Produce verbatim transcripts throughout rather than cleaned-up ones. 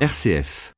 R C F.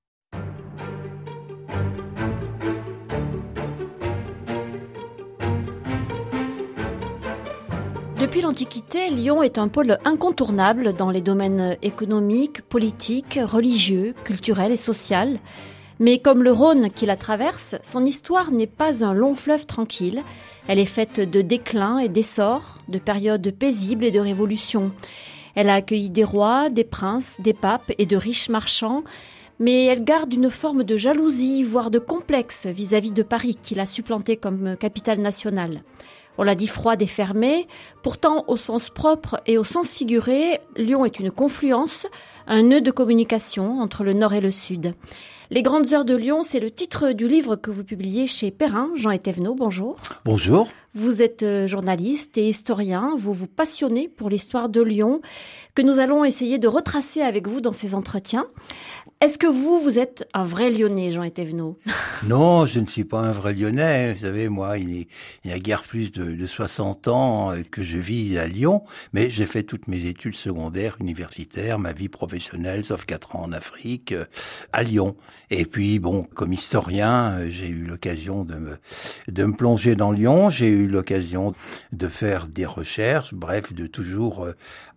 Depuis l'Antiquité, Lyon est un pôle incontournable dans les domaines économiques, politiques, religieux, culturels et sociaux. Mais comme le Rhône qui la traverse, son histoire n'est pas un long fleuve tranquille. Elle est faite de déclins et d'essors, de périodes paisibles et de révolutions. Elle a accueilli des rois, des princes, des papes et de riches marchands, mais elle garde une forme de jalousie, voire de complexe vis-à-vis de Paris, qui l'a supplantée comme capitale nationale. On l'a dit froide et fermée, pourtant au sens propre et au sens figuré, Lyon est une confluence, un nœud de communication entre le nord et le sud. Les grandes heures de Lyon, c'est le titre du livre que vous publiez chez Perrin, Jean Thévenot, bonjour. Bonjour. Vous êtes journaliste et historien, vous vous passionnez pour l'histoire de Lyon, que nous allons essayer de retracer avec vous dans ces entretiens. Est-ce que vous, vous êtes un vrai Lyonnais, Jean Thévenot ? Non, je ne suis pas un vrai Lyonnais. Vous savez, moi, il, est, il y a guère plus de, de soixante ans que je vis à Lyon, mais j'ai fait toutes mes études secondaires, universitaires, ma vie professionnelle, sauf quatre ans en Afrique, à Lyon. Et puis, bon, comme historien, j'ai eu l'occasion de me, de me plonger dans Lyon, j'ai eu l'occasion de faire des recherches, bref, de toujours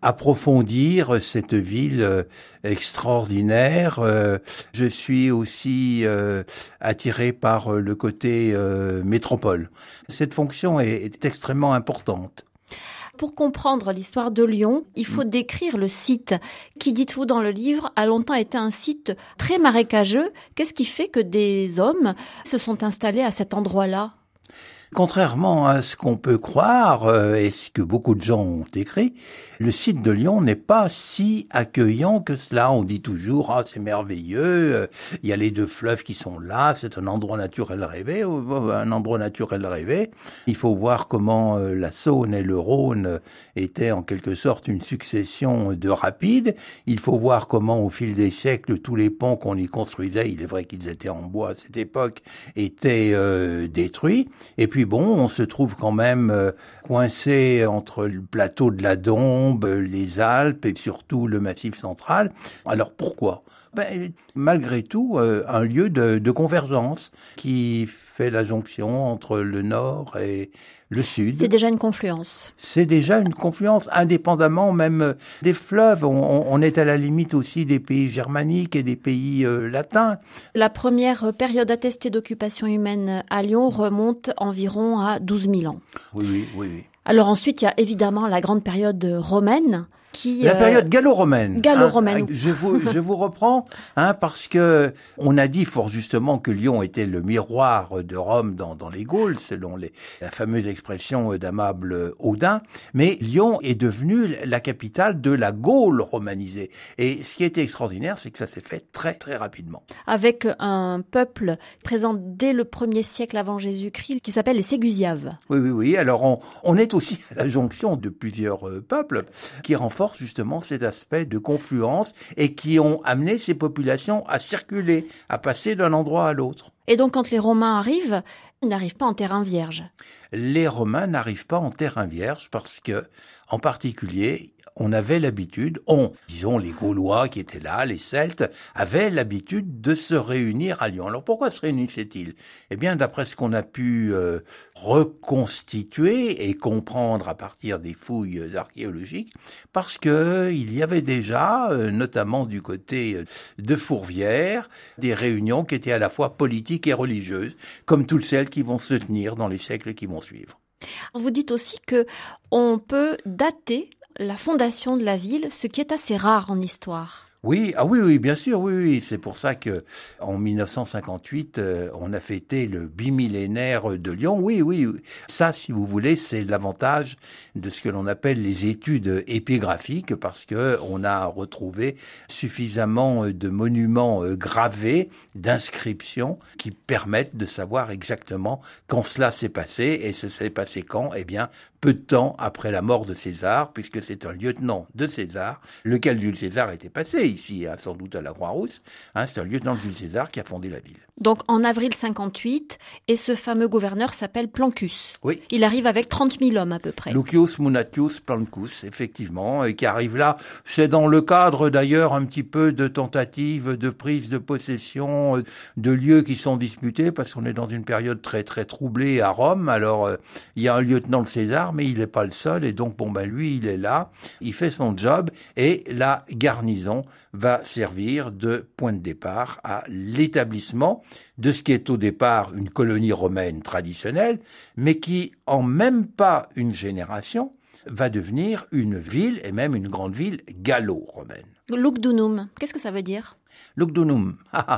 approfondir cette ville extraordinaire. Euh, je suis aussi euh, attiré par le côté euh, métropole. Cette fonction est, est extrêmement importante. Pour comprendre l'histoire de Lyon, il faut décrire le site qui, dites-vous dans le livre, a longtemps été un site très marécageux. Qu'est-ce qui fait que des hommes se sont installés à cet endroit-là ? Contrairement à ce qu'on peut croire, euh, et ce que beaucoup de gens ont écrit, le site de Lyon n'est pas si accueillant que cela. On dit toujours, ah, c'est merveilleux, euh, il y a les deux fleuves qui sont là, c'est un endroit naturel rêvé, un endroit naturel rêvé. Il faut voir comment euh, la Saône et le Rhône étaient en quelque sorte une succession de rapides. Il faut voir comment, au fil des siècles, tous les ponts qu'on y construisait, il est vrai qu'ils étaient en bois à cette époque, étaient euh, détruits. Et puis, Puis bon, on se trouve quand même euh, coincé entre le plateau de la Dombe, les Alpes et surtout le Massif central. Alors pourquoi ? Ben, malgré tout, euh, un lieu de, de convergence qui fait la jonction entre le nord et le sud. C'est déjà une confluence. C'est déjà une confluence, indépendamment même des fleuves. On, on est à la limite aussi des pays germaniques et des pays euh, latins. La première période attestée d'occupation humaine à Lyon remonte environ à douze mille ans. Oui, oui, oui, oui. Alors ensuite, il y a évidemment la grande période romaine. Qui, la période euh, gallo-romaine. Gallo-romaine. Hein, je vous, je vous reprends, hein, parce que on a dit fort justement que Lyon était le miroir de Rome dans, dans les Gaules, selon les, la fameuse expression d'Amable Audin. Mais Lyon est devenue la capitale de la Gaule romanisée. Et ce qui était extraordinaire, c'est que ça s'est fait très, très rapidement. Avec un peuple présent dès le premier siècle avant Jésus-Christ, qui s'appelle les Ségusiaves. Oui, oui, oui. Alors, on, on est aussi à la jonction de plusieurs euh, peuples qui renforcent justement cet aspect de confluence et qui ont amené ces populations à circuler, à passer d'un endroit à l'autre. Et donc, quand les Romains arrivent, ils n'arrivent pas en terrain vierge. Les Romains n'arrivent pas en terrain vierge parce que, en particulier, on avait l'habitude, on, disons les Gaulois qui étaient là, les Celtes, avaient l'habitude de se réunir à Lyon. Alors pourquoi se réunissaient-ils ? Eh bien, d'après ce qu'on a pu euh, reconstituer et comprendre à partir des fouilles archéologiques, parce que il y avait déjà, euh, notamment du côté de Fourvière, des réunions qui étaient à la fois politiques et religieuses, comme toutes celles qui vont se tenir dans les siècles qui vont suivre. Vous dites aussi que on peut dater la fondation de la ville, ce qui est assez rare en histoire. Oui, ah oui, oui, bien sûr, oui, oui. C'est pour ça que en mille neuf cent cinquante-huit, euh, on a fêté le bimillénaire de Lyon. Oui, oui, ça, si vous voulez, c'est l'avantage de ce que l'on appelle les études épigraphiques, parce que on a retrouvé suffisamment de monuments gravés, d'inscriptions, qui permettent de savoir exactement quand cela s'est passé. Et ce s'est passé quand ? Eh bien, peu de temps après la mort de César, puisque c'est un lieutenant de César, lequel Jules César était passé ici, hein, sans doute à la Croix-Rousse. Hein, c'est un lieutenant de Jules César qui a fondé la ville. Donc en avril cinquante-huit, et ce fameux gouverneur s'appelle Plancus. Oui. Il arrive avec trente mille hommes à peu près. Lucius Munatius Plancus, effectivement, et qui arrive là. C'est dans le cadre d'ailleurs un petit peu de tentatives de prise de possession de lieux qui sont disputés, parce qu'on est dans une période très très troublée à Rome. Alors euh, il y a un lieutenant de César, mais il n'est pas le seul, et donc bon ben lui il est là, il fait son job, et la garnison va servir de point de départ à l'établissement de ce qui est au départ une colonie romaine traditionnelle, mais qui, en même pas une génération, va devenir une ville, et même une grande ville gallo-romaine. Lugdunum, qu'est-ce que ça veut dire? Lugdunum,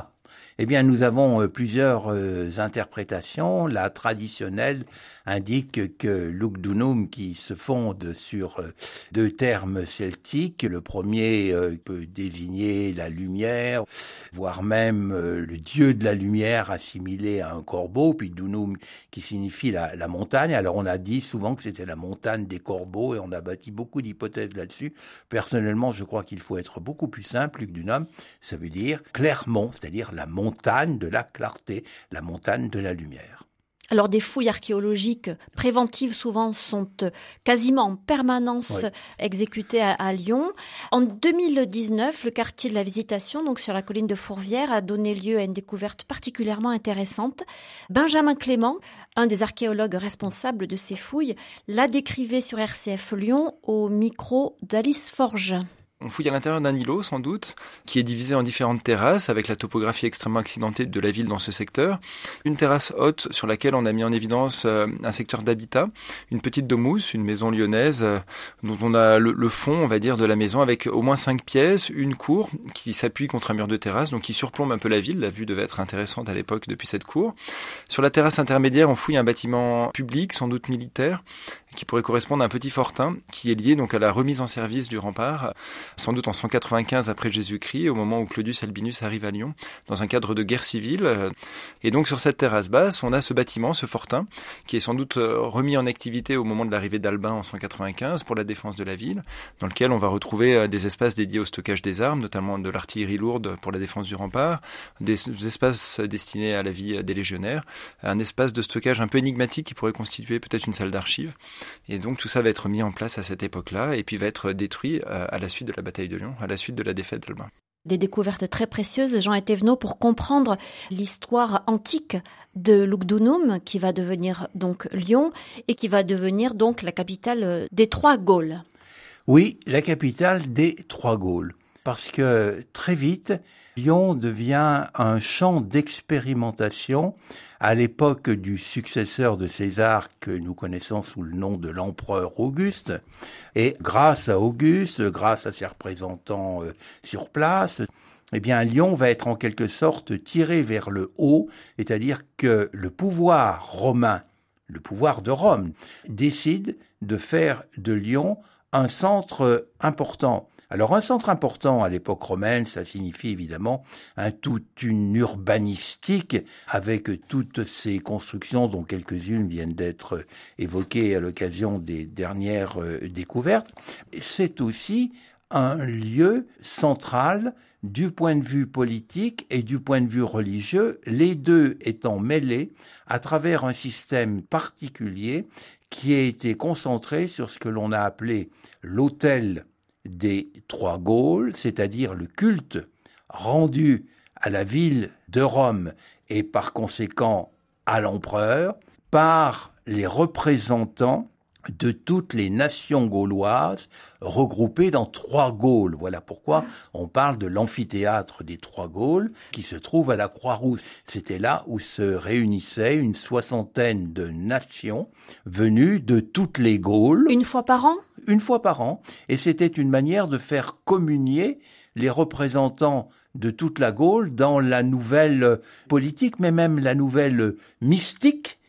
eh bien, nous avons plusieurs euh, interprétations. La traditionnelle indique que Lugdunum, qui se fonde sur euh, deux termes celtiques, le premier euh, peut désigner la lumière, voire même euh, le dieu de la lumière assimilé à un corbeau, puis Dunum qui signifie la, la montagne. Alors on a dit souvent que c'était la montagne des corbeaux, et on a bâti beaucoup d'hypothèses là-dessus. Personnellement, je crois qu'il faut être beaucoup plus simple. Lugdunum, ça veut dire Clermont, c'est-à-dire la montagne de la clarté, la montagne de la lumière. Alors des fouilles archéologiques préventives souvent sont quasiment en permanence oui. exécutées à, à Lyon. En deux mille dix-neuf, le quartier de la Visitation, donc sur la colline de Fourvière, a donné lieu à une découverte particulièrement intéressante. Benjamin Clément, un des archéologues responsables de ces fouilles, l'a décrivait sur R C F Lyon au micro d'Alice Forge. On fouille à l'intérieur d'un îlot, sans doute, qui est divisé en différentes terrasses, avec la topographie extrêmement accidentée de la ville dans ce secteur. Une terrasse haute sur laquelle on a mis en évidence un secteur d'habitat, une petite domus, une maison lyonnaise, dont on a le, le fond, on va dire, de la maison, avec au moins cinq pièces, une cour qui s'appuie contre un mur de terrasse, donc qui surplombe un peu la ville. La vue devait être intéressante à l'époque depuis cette cour. Sur la terrasse intermédiaire, on fouille un bâtiment public, sans doute militaire, qui pourrait correspondre à un petit fortin, qui est lié donc à la remise en service du rempart, sans doute en cent quatre-vingt-quinze après Jésus-Christ, au moment où Claudius Albinus arrive à Lyon, dans un cadre de guerre civile. Et donc sur cette terrasse basse, on a ce bâtiment, ce fortin, qui est sans doute remis en activité au moment de l'arrivée d'Albin en cent quatre-vingt-quinze pour la défense de la ville, dans lequel on va retrouver des espaces dédiés au stockage des armes, notamment de l'artillerie lourde pour la défense du rempart, des espaces destinés à la vie des légionnaires, un espace de stockage un peu énigmatique qui pourrait constituer peut-être une salle d'archives. Et donc tout ça va être mis en place à cette époque-là, et puis va être détruit à la suite de la bataille de Lyon, à la suite de la défaite d'Albin. Des découvertes très précieuses, Jean Etévenot, pour comprendre l'histoire antique de Lugdunum, qui va devenir donc Lyon, et qui va devenir donc la capitale des Trois Gaules. Oui, la capitale des Trois Gaules. Parce que très vite, Lyon devient un champ d'expérimentation à l'époque du successeur de César que nous connaissons sous le nom de l'empereur Auguste. Et grâce à Auguste, grâce à ses représentants euh, sur place, eh bien Lyon va être en quelque sorte tiré vers le haut, c'est-à-dire que le pouvoir romain, le pouvoir de Rome, décide de faire de Lyon un centre important. Alors un centre important à l'époque romaine, ça signifie évidemment hein, toute une urbanistique avec toutes ces constructions dont quelques-unes viennent d'être évoquées à l'occasion des dernières euh, découvertes. C'est aussi un lieu central du point de vue politique et du point de vue religieux, les deux étant mêlés à travers un système particulier qui a été concentré sur ce que l'on a appelé l'autel des Trois Gaules, c'est-à-dire le culte rendu à la ville de Rome et par conséquent à l'empereur par les représentants de toutes les nations gauloises regroupées dans Trois Gaules. Voilà pourquoi on parle de l'amphithéâtre des Trois Gaules qui se trouve à la Croix-Rousse. C'était là où se réunissaient une soixantaine de nations venues de toutes les Gaules. Une fois par an ? Une fois par an. Et c'était une manière de faire communier les représentants de toute la Gaule dans la nouvelle politique, mais même la nouvelle mystique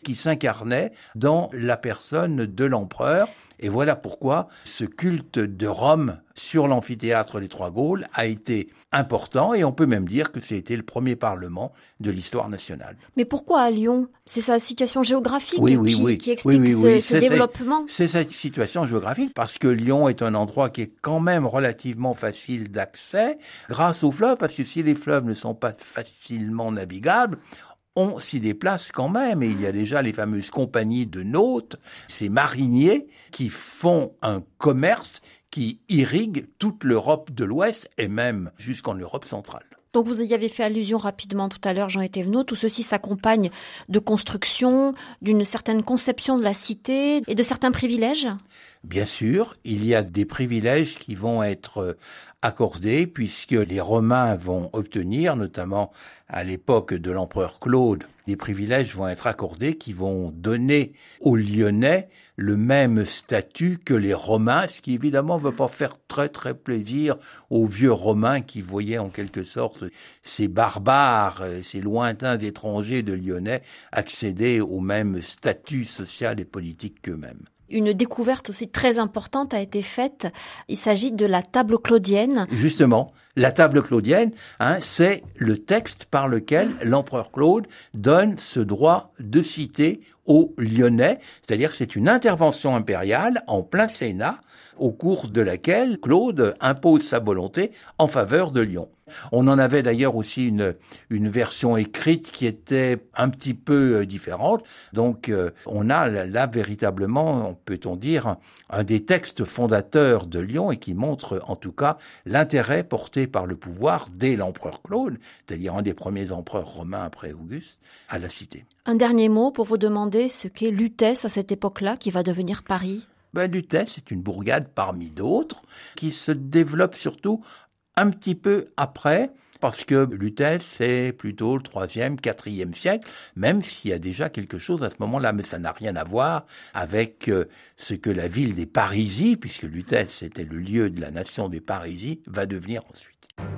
qui s'incarnait dans la personne de l'empereur. Et voilà pourquoi ce culte de Rome sur l'amphithéâtre des Trois Gaules a été important, et on peut même dire que c'était le premier parlement de l'histoire nationale. Mais pourquoi à Lyon? C'est sa situation géographique oui, oui, qui, oui. qui explique oui, oui, ce, oui. ce développement? C'est cette situation géographique, parce que Lyon est un endroit qui est quand même relativement facile d'accès grâce aux fleuves, parce que si les fleuves ne sont pas facilement navigables, on s'y déplace quand même, et il y a déjà les fameuses compagnies de nautes, ces mariniers qui font un commerce qui irrigue toute l'Europe de l'Ouest et même jusqu'en Europe centrale. Donc vous y avez fait allusion rapidement tout à l'heure, Jean Etévenot. Tout ceci s'accompagne de construction, d'une certaine conception de la cité et de certains privilèges? Bien sûr, il y a des privilèges qui vont être accordés puisque les Romains vont obtenir, notamment à l'époque de l'empereur Claude, des privilèges vont être accordés qui vont donner aux Lyonnais le même statut que les Romains, ce qui évidemment ne va pas faire très très plaisir aux vieux Romains qui voyaient en quelque sorte ces barbares, ces lointains étrangers de Lyonnais accéder au même statut social et politique qu'eux-mêmes. Une découverte aussi très importante a été faite. Il s'agit de la table claudienne. Justement, la table claudienne, hein, c'est le texte par lequel l'empereur Claude donne ce droit de cité aux Lyonnais. C'est-à-dire que c'est une intervention impériale en plein Sénat, au cours de laquelle Claude impose sa volonté en faveur de Lyon. On en avait d'ailleurs aussi une, une version écrite qui était un petit peu différente. Donc euh, on a là, là véritablement, peut-on dire, un des textes fondateurs de Lyon et qui montre en tout cas l'intérêt porté par le pouvoir dès l'empereur Claude, c'est-à-dire un des premiers empereurs romains après Auguste, à la cité. Un dernier mot pour vous demander ce qu'est Lutèce à cette époque-là, qui va devenir Paris. Ben, Lutèce, c'est une bourgade parmi d'autres qui se développe surtout un petit peu après, parce que Lutèce, c'est plutôt le troisième, quatrième siècle, même s'il y a déjà quelque chose à ce moment-là, mais ça n'a rien à voir avec euh, ce que la ville des Parisis, puisque Lutèce c'était le lieu de la nation des Parisis, va devenir ensuite.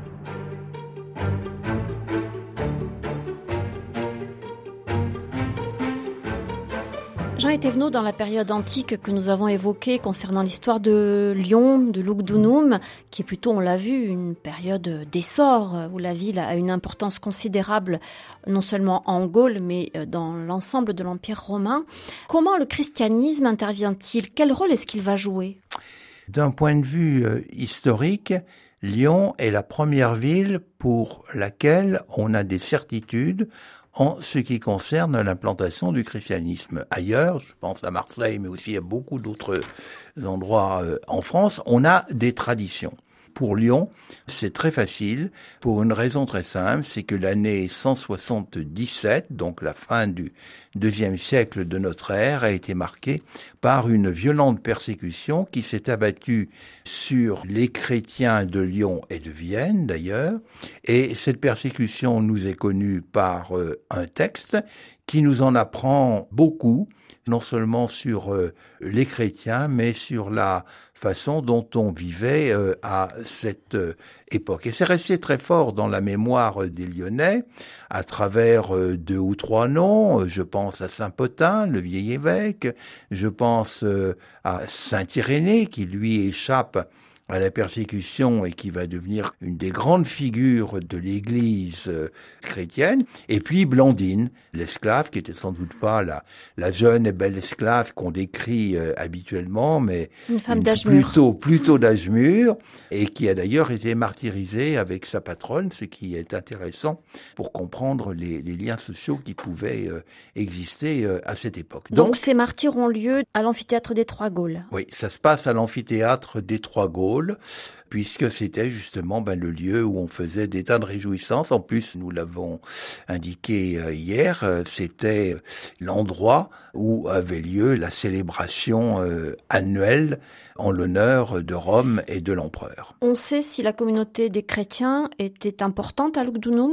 Jean Etévenot, dans la période antique que nous avons évoquée concernant l'histoire de Lyon, de Lugdunum, qui est plutôt, on l'a vu, une période d'essor, où la ville a une importance considérable, non seulement en Gaule, mais dans l'ensemble de l'Empire romain. Comment le christianisme intervient-il? Quel rôle est-ce qu'il va jouer? D'un point de vue euh, historique, Lyon est la première ville pour laquelle on a des certitudes en ce qui concerne l'implantation du christianisme. Ailleurs, je pense à Marseille, mais aussi à beaucoup d'autres endroits euh, en France, on a des traditions. Pour Lyon, c'est très facile, pour une raison très simple, c'est que l'année cent soixante-dix-sept, donc la fin du deuxième siècle de notre ère, a été marquée par une violente persécution qui s'est abattue sur les chrétiens de Lyon et de Vienne d'ailleurs, et cette persécution nous est connue par euh, un texte qui nous en apprend beaucoup, non seulement sur euh, les chrétiens, mais sur la façon dont on vivait euh, à cette euh, époque. Et c'est resté très fort dans la mémoire des Lyonnais, à travers euh, deux ou trois noms. Je pense à Saint-Potin, le vieil évêque. Je pense euh, à Saint-Irénée, qui lui échappe à la persécution et qui va devenir une des grandes figures de l'Église euh, chrétienne, et puis Blandine, l'esclave, qui était sans doute pas la, la jeune et belle esclave qu'on décrit euh, habituellement, mais une femme une, d'âge mûr. plutôt, plutôt d'âge mûr, et qui a d'ailleurs été martyrisée avec sa patronne, ce qui est intéressant pour comprendre les, les liens sociaux qui pouvaient euh, exister euh, à cette époque. Donc, Donc ces martyrs ont lieu à l'amphithéâtre des Trois Gaules. Oui, ça se passe à l'amphithéâtre des Trois Gaules, puisque c'était justement ben, le lieu où on faisait des tas de réjouissances. En plus, nous l'avons indiqué euh, hier, euh, c'était l'endroit où avait lieu la célébration euh, annuelle en l'honneur de Rome et de l'empereur. On sait si la communauté des chrétiens était importante à Lugdunum ?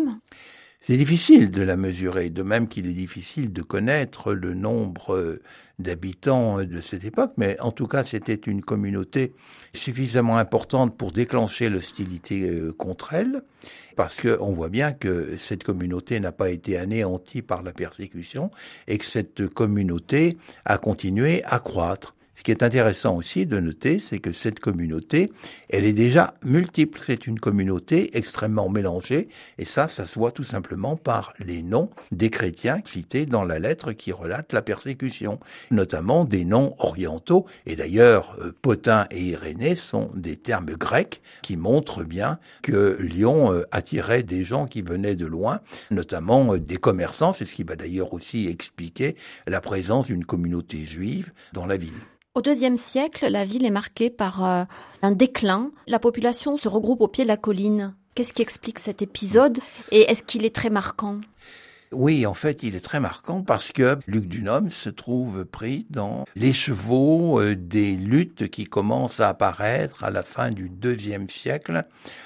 C'est difficile de la mesurer, de même qu'il est difficile de connaître le nombre d'habitants de cette époque, mais en tout cas, c'était une communauté suffisamment importante pour déclencher l'hostilité contre elle, parce qu'on voit bien que cette communauté n'a pas été anéantie par la persécution et que cette communauté a continué à croître. Ce qui est intéressant aussi de noter, c'est que cette communauté, elle est déjà multiple. C'est une communauté extrêmement mélangée, et ça, ça se voit tout simplement par les noms des chrétiens cités dans la lettre qui relate la persécution, notamment des noms orientaux. Et d'ailleurs, Pothin et Irénée sont des termes grecs qui montrent bien que Lyon attirait des gens qui venaient de loin, notamment des commerçants. C'est ce qui va d'ailleurs aussi expliquer la présence d'une communauté juive dans la ville. Au deuxième siècle, la ville est marquée par euh, un déclin. La population se regroupe au pied de la colline. Qu'est-ce qui explique cet épisode et est-ce qu'il est très marquant ? Oui, en fait, il est très marquant parce que Luc Dunhomme se trouve pris dans l'écheveau euh, des luttes qui commencent à apparaître à la fin du deuxième siècle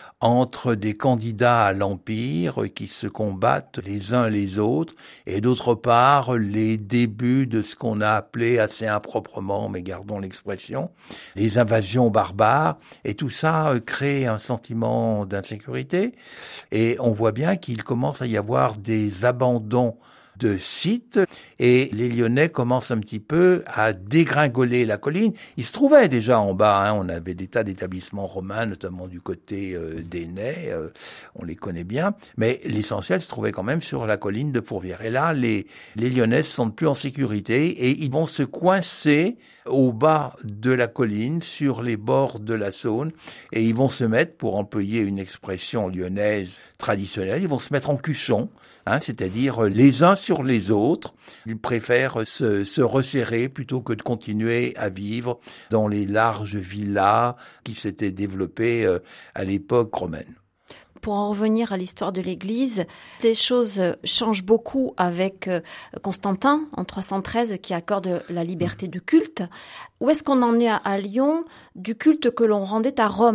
entre des candidats à l'Empire qui se combattent les uns les autres, et d'autre part, les débuts de ce qu'on a appelé assez improprement, mais gardons l'expression, les invasions barbares, et tout ça crée un sentiment d'insécurité, et on voit bien qu'il commence à y avoir des abandons de sites, et les Lyonnais commencent un petit peu à dégringoler la colline. Ils se trouvaient déjà en bas, hein. On avait des tas d'établissements romains, notamment du côté euh, d'Ainay, euh, on les connaît bien, mais l'essentiel se trouvait quand même sur la colline de Fourvière. Et là, les, les Lyonnais ne se sentent plus en sécurité, et ils vont se coincer au bas de la colline, sur les bords de la Saône, et ils vont se mettre, pour employer une expression lyonnaise traditionnelle, ils vont se mettre en cuchon, hein, c'est-à-dire les uns sur les autres. Ils préfèrent se, se resserrer plutôt que de continuer à vivre dans les larges villas qui s'étaient développées à l'époque romaine. Pour en revenir à l'histoire de l'Église, les choses changent beaucoup avec Constantin en trois cent treize qui accorde la liberté de culte. Où est-ce qu'on en est à Lyon du culte que l'on rendait à Rome ?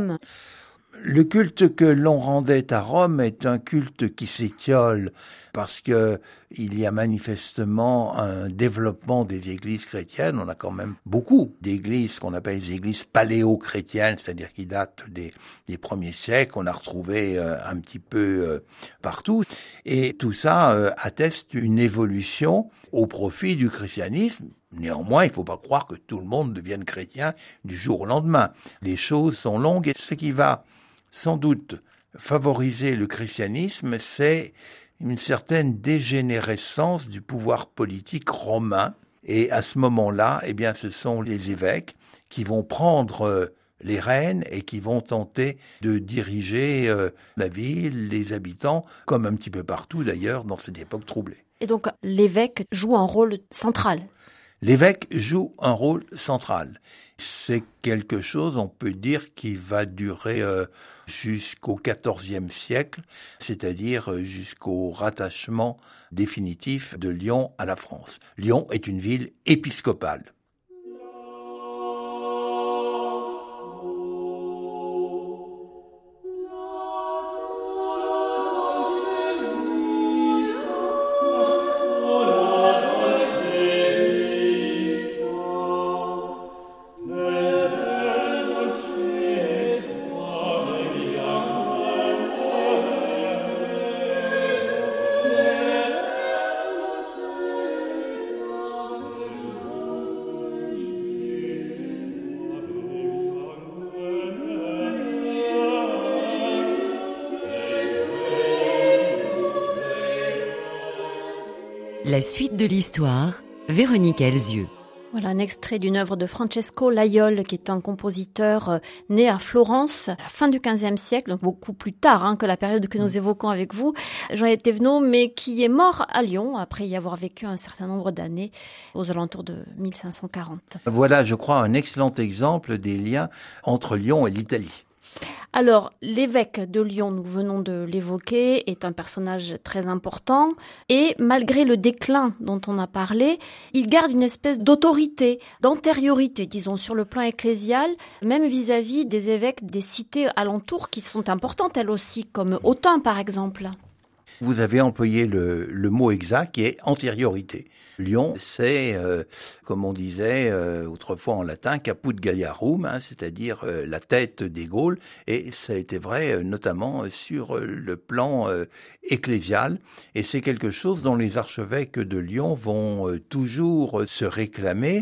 Le culte que l'on rendait à Rome est un culte qui s'étiole parce que il y a manifestement un développement des églises chrétiennes. On a quand même beaucoup d'églises qu'on appelle les églises paléo-chrétiennes, c'est-à-dire qui datent des, des premiers siècles. On a retrouvé euh, un petit peu euh, partout. Et tout ça euh, atteste une évolution au profit du christianisme. Néanmoins, il ne faut pas croire que tout le monde devienne chrétien du jour au lendemain. Les choses sont longues et ce qui va sans doute favoriser le christianisme, c'est une certaine dégénérescence du pouvoir politique romain. Et à ce moment-là, eh bien, ce sont les évêques qui vont prendre les rênes et qui vont tenter de diriger la ville, les habitants, comme un petit peu partout d'ailleurs dans cette époque troublée. Et donc l'évêque joue un rôle central. L'évêque joue un rôle central. C'est quelque chose, on peut dire, qui va durer euh, jusqu'au quatorzième siècle, c'est-à-dire jusqu'au rattachement définitif de Lyon à la France. Lyon est une ville épiscopale. La suite de l'histoire, Véronique Elzieux. Voilà un extrait d'une œuvre de Francesco Laiol, qui est un compositeur euh, né à Florence à la fin du quinzième siècle, donc beaucoup plus tard hein, que la période que nous évoquons avec vous, Jean-Yves Thévenot, mais qui est mort à Lyon après y avoir vécu un certain nombre d'années, aux alentours de mille cinq cent quarante. Voilà, je crois, un excellent exemple des liens entre Lyon et l'Italie. Alors, l'évêque de Lyon, nous venons de l'évoquer, est un personnage très important et malgré le déclin dont on a parlé, il garde une espèce d'autorité, d'antériorité, disons, sur le plan ecclésial, même vis-à-vis des évêques des cités alentours qui sont importantes elles aussi, comme Autun par exemple. Vous avez employé le, le mot exact qui est antériorité. Lyon, c'est, euh, comme on disait euh, autrefois en latin, caput Galliarum, hein, c'est-à-dire euh, la tête des Gaules, et ça a été vrai euh, notamment euh, sur euh, le plan euh, ecclésial, et c'est quelque chose dont les archevêques de Lyon vont euh, toujours euh, se réclamer,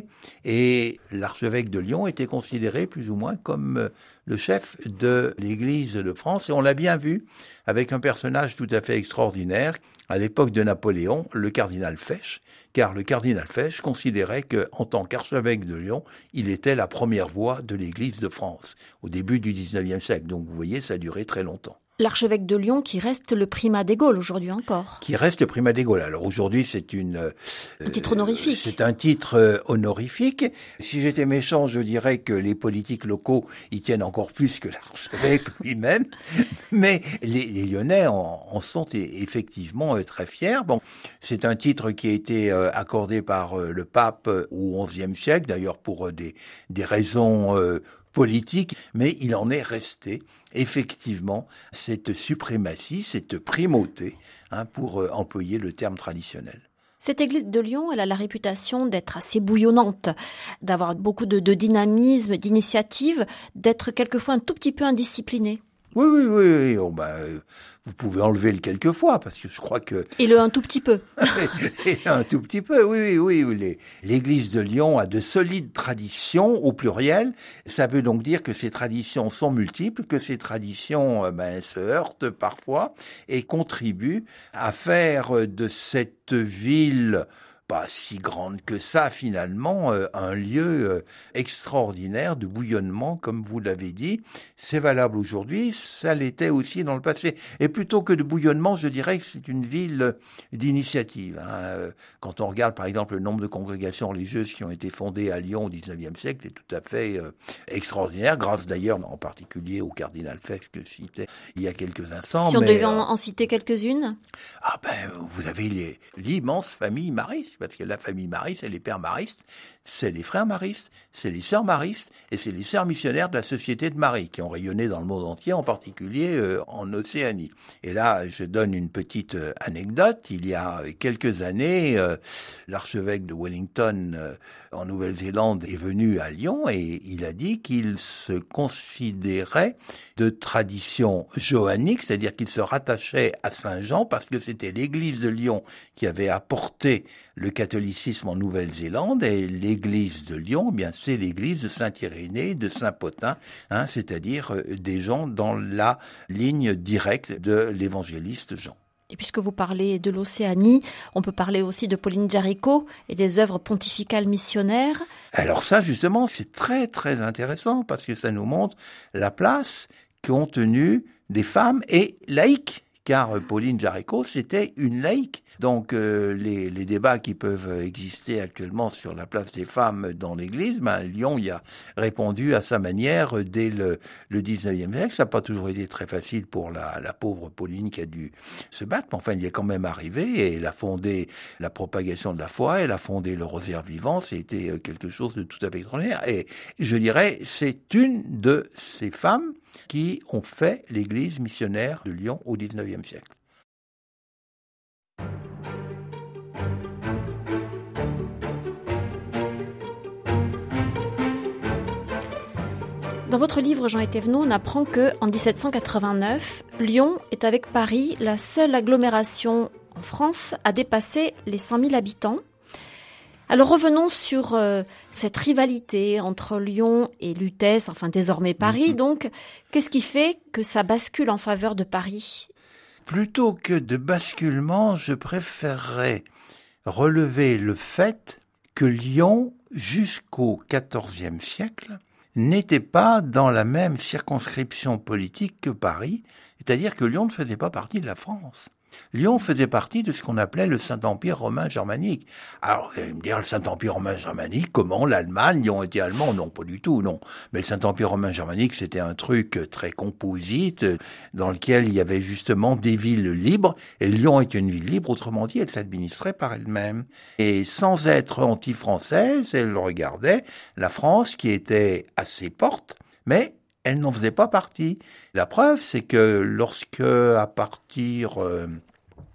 et l'archevêque de Lyon était considéré plus ou moins comme euh, le chef de l'Église de France, et on l'a bien vu avec un personnage tout à fait extraordinaire, à l'époque de Napoléon, le cardinal Fesch, car le cardinal Fesch considérait qu'en tant qu'archevêque de Lyon, il était la première voix de l'Église de France, au début du dix-neuvième siècle. Donc vous voyez, ça a duré très longtemps. L'archevêque de Lyon qui reste le primat des Gaules aujourd'hui encore. Qui reste le primat des Gaules. Alors aujourd'hui, c'est une... Euh, un titre honorifique. C'est un titre euh, honorifique. Si j'étais méchant, je dirais que les politiques locaux y tiennent encore plus que l'archevêque lui-même. Mais les, les Lyonnais en, en sont effectivement euh, très fiers. Bon, c'est un titre qui a été euh, accordé par euh, le pape euh, au onzième siècle, d'ailleurs pour euh, des, des raisons... Euh, politique, mais il en est resté effectivement cette suprématie, cette primauté, hein, pour euh, employer le terme traditionnel. Cette église de Lyon, elle a la réputation d'être assez bouillonnante, d'avoir beaucoup de, de dynamisme, d'initiative, d'être quelquefois un tout petit peu indisciplinée. Oui, oui, oui, oui. Oh, bah, euh, vous pouvez enlever le quelquefois, parce que je crois que... Et le un tout petit peu. Et un tout petit peu, oui, oui, oui. Les, l'église de Lyon a de solides traditions, au pluriel. Ça veut donc dire que ces traditions sont multiples, que ces traditions euh, ben, se heurtent parfois et contribuent à faire de cette ville... pas si grande que ça, finalement, euh, un lieu euh, extraordinaire de bouillonnement, comme vous l'avez dit. C'est valable aujourd'hui, ça l'était aussi dans le passé. Et plutôt que de bouillonnement, je dirais que c'est une ville d'initiative. Hein. Quand on regarde, par exemple, le nombre de congrégations religieuses qui ont été fondées à Lyon au dix-neuvième siècle, c'est tout à fait euh, extraordinaire, grâce d'ailleurs en particulier au cardinal Fesch que je citais il y a quelques instants. Si on mais, devait en, en citer quelques-unes? Ah ben, vous avez les, l'immense famille Maris, parce que la famille Maris, c'est les pères maristes, c'est les frères maristes, c'est les sœurs maristes, et c'est les sœurs missionnaires de la Société de Marie, qui ont rayonné dans le monde entier, en particulier euh, en Océanie. Et là, je donne une petite euh, anecdote. Il y a quelques années, euh, l'archevêque de Wellington, euh, en Nouvelle-Zélande, est venu à Lyon, et il a dit qu'il se considérait de tradition johannique, c'est-à-dire qu'il se rattachait à Saint-Jean, parce que c'était l'église de Lyon qui avait apporté le catholicisme en Nouvelle-Zélande, et l'église de Lyon, eh bien c'est l'église de Saint-Irénée, de Saint-Potin, hein, c'est-à-dire euh, des gens dans la ligne directe de l'évangéliste Jean. Et puisque vous parlez de l'Océanie, on peut parler aussi de Pauline Jaricot et des œuvres pontificales missionnaires. Alors ça, justement, c'est très très intéressant, parce que ça nous montre la place qu'ont tenue des femmes et laïques. Car Pauline Jaricot, c'était une laïque. Donc euh, les, les débats qui peuvent exister actuellement sur la place des femmes dans l'Église, ben, Lyon y a répondu à sa manière dès le, le dix-neuvième siècle. Ça n'a pas toujours été très facile pour la, la pauvre Pauline qui a dû se battre, mais enfin, il y est quand même arrivé, et elle a fondé la propagation de la foi, elle a fondé le rosaire vivant, c'était quelque chose de tout à fait extraordinaire. Et je dirais, c'est une de ces femmes qui ont fait l'église missionnaire de Lyon au dix-neuvième siècle. Dans votre livre, Jean Etévenot, on apprend qu'en dix-sept cent quatre-vingt-neuf, Lyon est avec Paris la seule agglomération en France à dépasser les cent mille habitants. Alors revenons sur euh, cette rivalité entre Lyon et Lutèce, enfin désormais Paris. Mmh. Donc, qu'est-ce qui fait que ça bascule en faveur de Paris ? Plutôt que de basculement, je préférerais relever le fait que Lyon, jusqu'au quatorzième siècle, n'était pas dans la même circonscription politique que Paris, c'est-à-dire que Lyon ne faisait pas partie de la France. Lyon faisait partie de ce qu'on appelait le Saint-Empire romain germanique. Alors, vous allez me dire, le Saint-Empire romain germanique, comment l'Allemagne, ils ont été allemands? Non, pas du tout, non. Mais le Saint-Empire romain germanique, c'était un truc très composite, dans lequel il y avait justement des villes libres, et Lyon était une ville libre, autrement dit, elle s'administrait par elle-même. Et sans être anti-française, elle regardait la France qui était à ses portes, mais elle n'en faisait pas partie. La preuve, c'est que lorsque, à partir euh,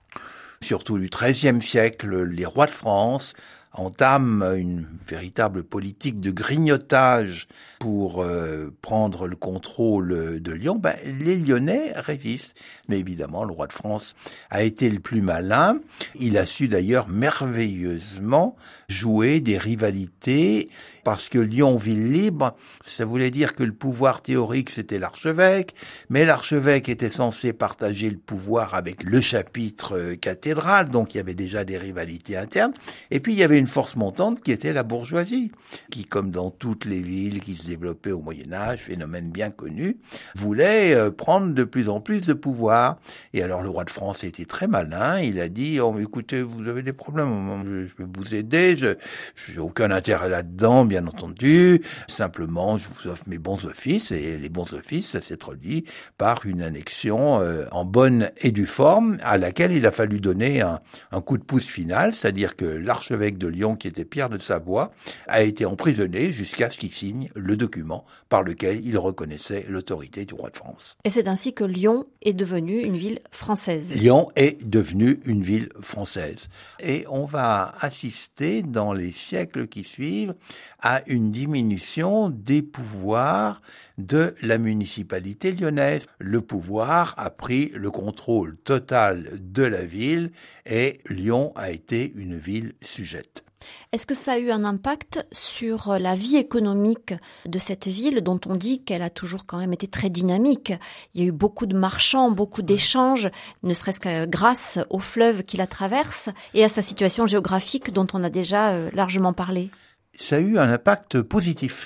surtout du treizième siècle, les rois de France entament une véritable politique de grignotage pour euh, prendre le contrôle de Lyon. Ben, les Lyonnais résistent. Mais évidemment, le roi de France a été le plus malin. Il a su d'ailleurs merveilleusement jouer des rivalités, parce que Lyon, ville libre, ça voulait dire que le pouvoir théorique, c'était l'archevêque, mais l'archevêque était censé partager le pouvoir avec le chapitre cathédral, donc il y avait déjà des rivalités internes. Et puis il y avait une force montante qui était la bourgeoisie, qui, comme dans toutes les villes qui se développaient au Moyen-Âge, phénomène bien connu, voulait prendre de plus en plus de pouvoir. Et alors le roi de France était très malin, il a dit « Oh, écoutez, vous avez des problèmes, je vais vous aider, je n'ai aucun intérêt là-dedans, bien entendu, simplement je vous offre mes bons offices, et les bons offices, ça s'est traduit par une annexion euh, en bonne et due forme, à laquelle il a fallu donner un, un coup de pouce final, c'est-à-dire que l'archevêque de Lyon, qui était Pierre de Savoie, a été emprisonné jusqu'à ce qu'il signe le document par lequel il reconnaissait l'autorité du roi de France. Et c'est ainsi que Lyon est devenue une ville française. Lyon est devenue une ville française. Et on va assister dans les siècles qui suivent à une diminution des pouvoirs de la municipalité lyonnaise. Le pouvoir a pris le contrôle total de la ville et Lyon a été une ville sujette. Est-ce que ça a eu un impact sur la vie économique de cette ville dont on dit qu'elle a toujours quand même été très dynamique? Il y a eu beaucoup de marchands, beaucoup d'échanges, ne serait-ce que grâce au fleuve qui la traverse et à sa situation géographique dont on a déjà largement parlé. Ça a eu un impact positif.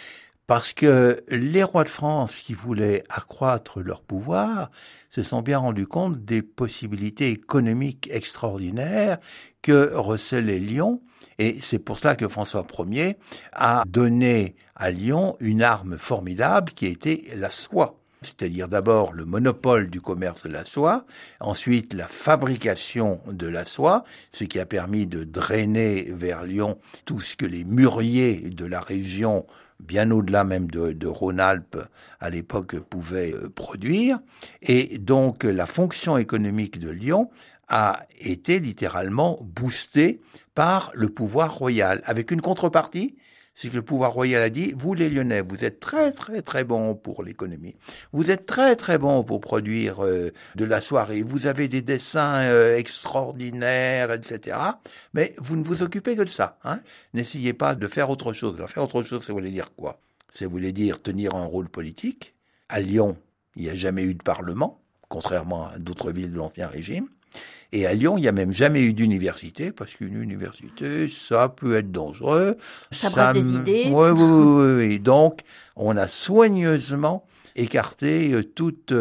Parce que les rois de France qui voulaient accroître leur pouvoir se sont bien rendus compte des possibilités économiques extraordinaires que recelait Lyon. Et c'est pour cela que François Ier a donné à Lyon une arme formidable qui était la soie. C'est-à-dire d'abord le monopole du commerce de la soie, ensuite la fabrication de la soie, ce qui a permis de drainer vers Lyon tout ce que les mûriers de la région, bien au-delà même de, de Rhône-Alpes, à l'époque pouvaient produire. Et donc la fonction économique de Lyon a été littéralement boostée par le pouvoir royal, avec une contrepartie. C'est que le pouvoir royal a dit, vous les Lyonnais, vous êtes très très très bons pour l'économie. Vous êtes très très bons pour produire euh, de la soierie. Vous avez des dessins euh, extraordinaires, et cetera. Mais vous ne vous occupez que de ça. Hein. N'essayez pas de faire autre chose. Alors faire autre chose, ça voulait dire quoi? Ça voulait dire tenir un rôle politique. À Lyon, il n'y a jamais eu de parlement, contrairement à d'autres villes de l'Ancien Régime. Et à Lyon, il n'y a même jamais eu d'université, parce qu'une université, ça peut être dangereux. Ça, ça brasse des idées. Oui, oui, oui, oui. Donc, on a soigneusement écarté toute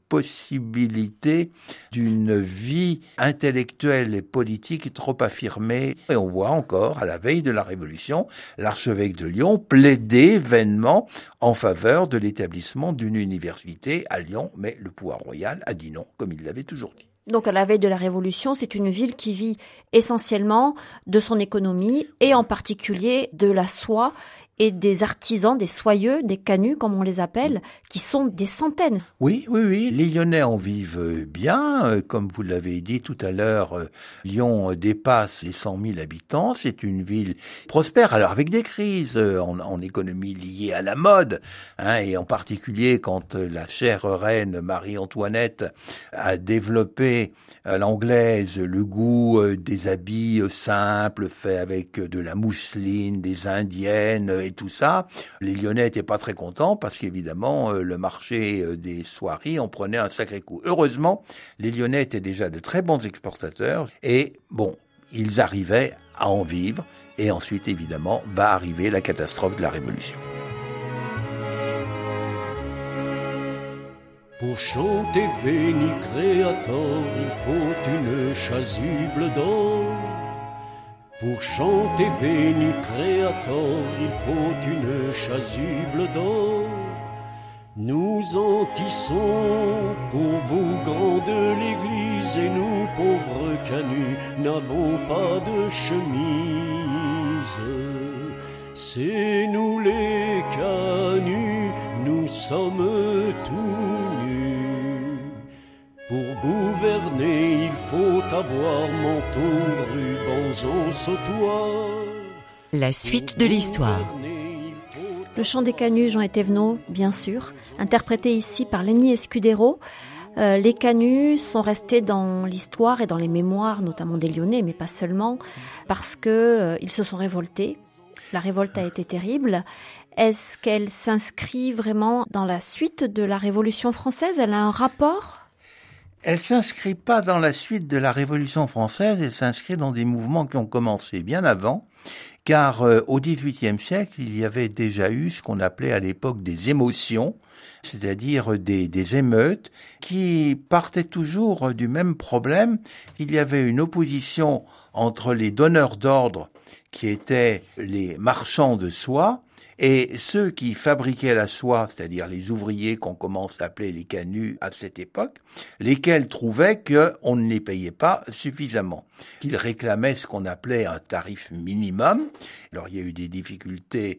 possibilité d'une vie intellectuelle et politique trop affirmée. Et on voit encore, à la veille de la Révolution, l'archevêque de Lyon plaider vainement en faveur de l'établissement d'une université à Lyon, mais le pouvoir royal a dit non, comme il l'avait toujours dit. Donc à la veille de la Révolution, c'est une ville qui vit essentiellement de son économie et en particulier de la soie et des artisans, des soyeux, des canuts comme on les appelle, qui sont des centaines. Oui, oui, oui. Les Lyonnais en vivent bien. Comme vous l'avez dit tout à l'heure, Lyon dépasse les cent mille habitants. C'est une ville prospère, alors avec des crises en, en économie liées à la mode, hein, et en particulier quand la chère reine Marie-Antoinette a développé à l'anglaise le goût des habits simples faits avec de la mousseline, des indiennes et tout ça. Les Lyonnais étaient pas très contents parce qu'évidemment le marché des soieries en prenait un sacré coup. Heureusement, les Lyonnais étaient déjà de très bons exportateurs et bon, ils arrivaient à en vivre et ensuite évidemment va arriver la catastrophe de la Révolution. Pour chanter Veni Creator, il faut une chasuble d'or. Pour chanter Veni Creator, il faut une chasuble d'or. Nous en tissons pour vous grands de l'église, et nous pauvres canuts n'avons pas de chemise. C'est nous les canuts, nous sommes tous nus. Pour gouverner, il faut avoir manteau, rubans en sautoir. La suite de l'histoire. Le chant des canuts, Jean Etévenot, bien sûr, interprété ici par Lenny Escudero. Euh, les canuts sont restés dans l'histoire et dans les mémoires, notamment des Lyonnais, mais pas seulement, parce que euh, ils se sont révoltés. La révolte a été terrible. Est-ce qu'elle s'inscrit vraiment dans la suite de la Révolution française? Elle a un rapport? Elle s'inscrit pas dans la suite de la Révolution française, elle s'inscrit dans des mouvements qui ont commencé bien avant, car euh, au dix-huitième siècle, il y avait déjà eu ce qu'on appelait à l'époque des émotions, c'est-à-dire des, des émeutes qui partaient toujours du même problème. Il y avait une opposition entre les donneurs d'ordre, qui étaient les marchands de soie, et ceux qui fabriquaient la soie, c'est-à-dire les ouvriers qu'on commence à appeler les canuts à cette époque, lesquels trouvaient qu'on ne les payait pas suffisamment, qu'ils réclamaient ce qu'on appelait un tarif minimum. Alors il y a eu des difficultés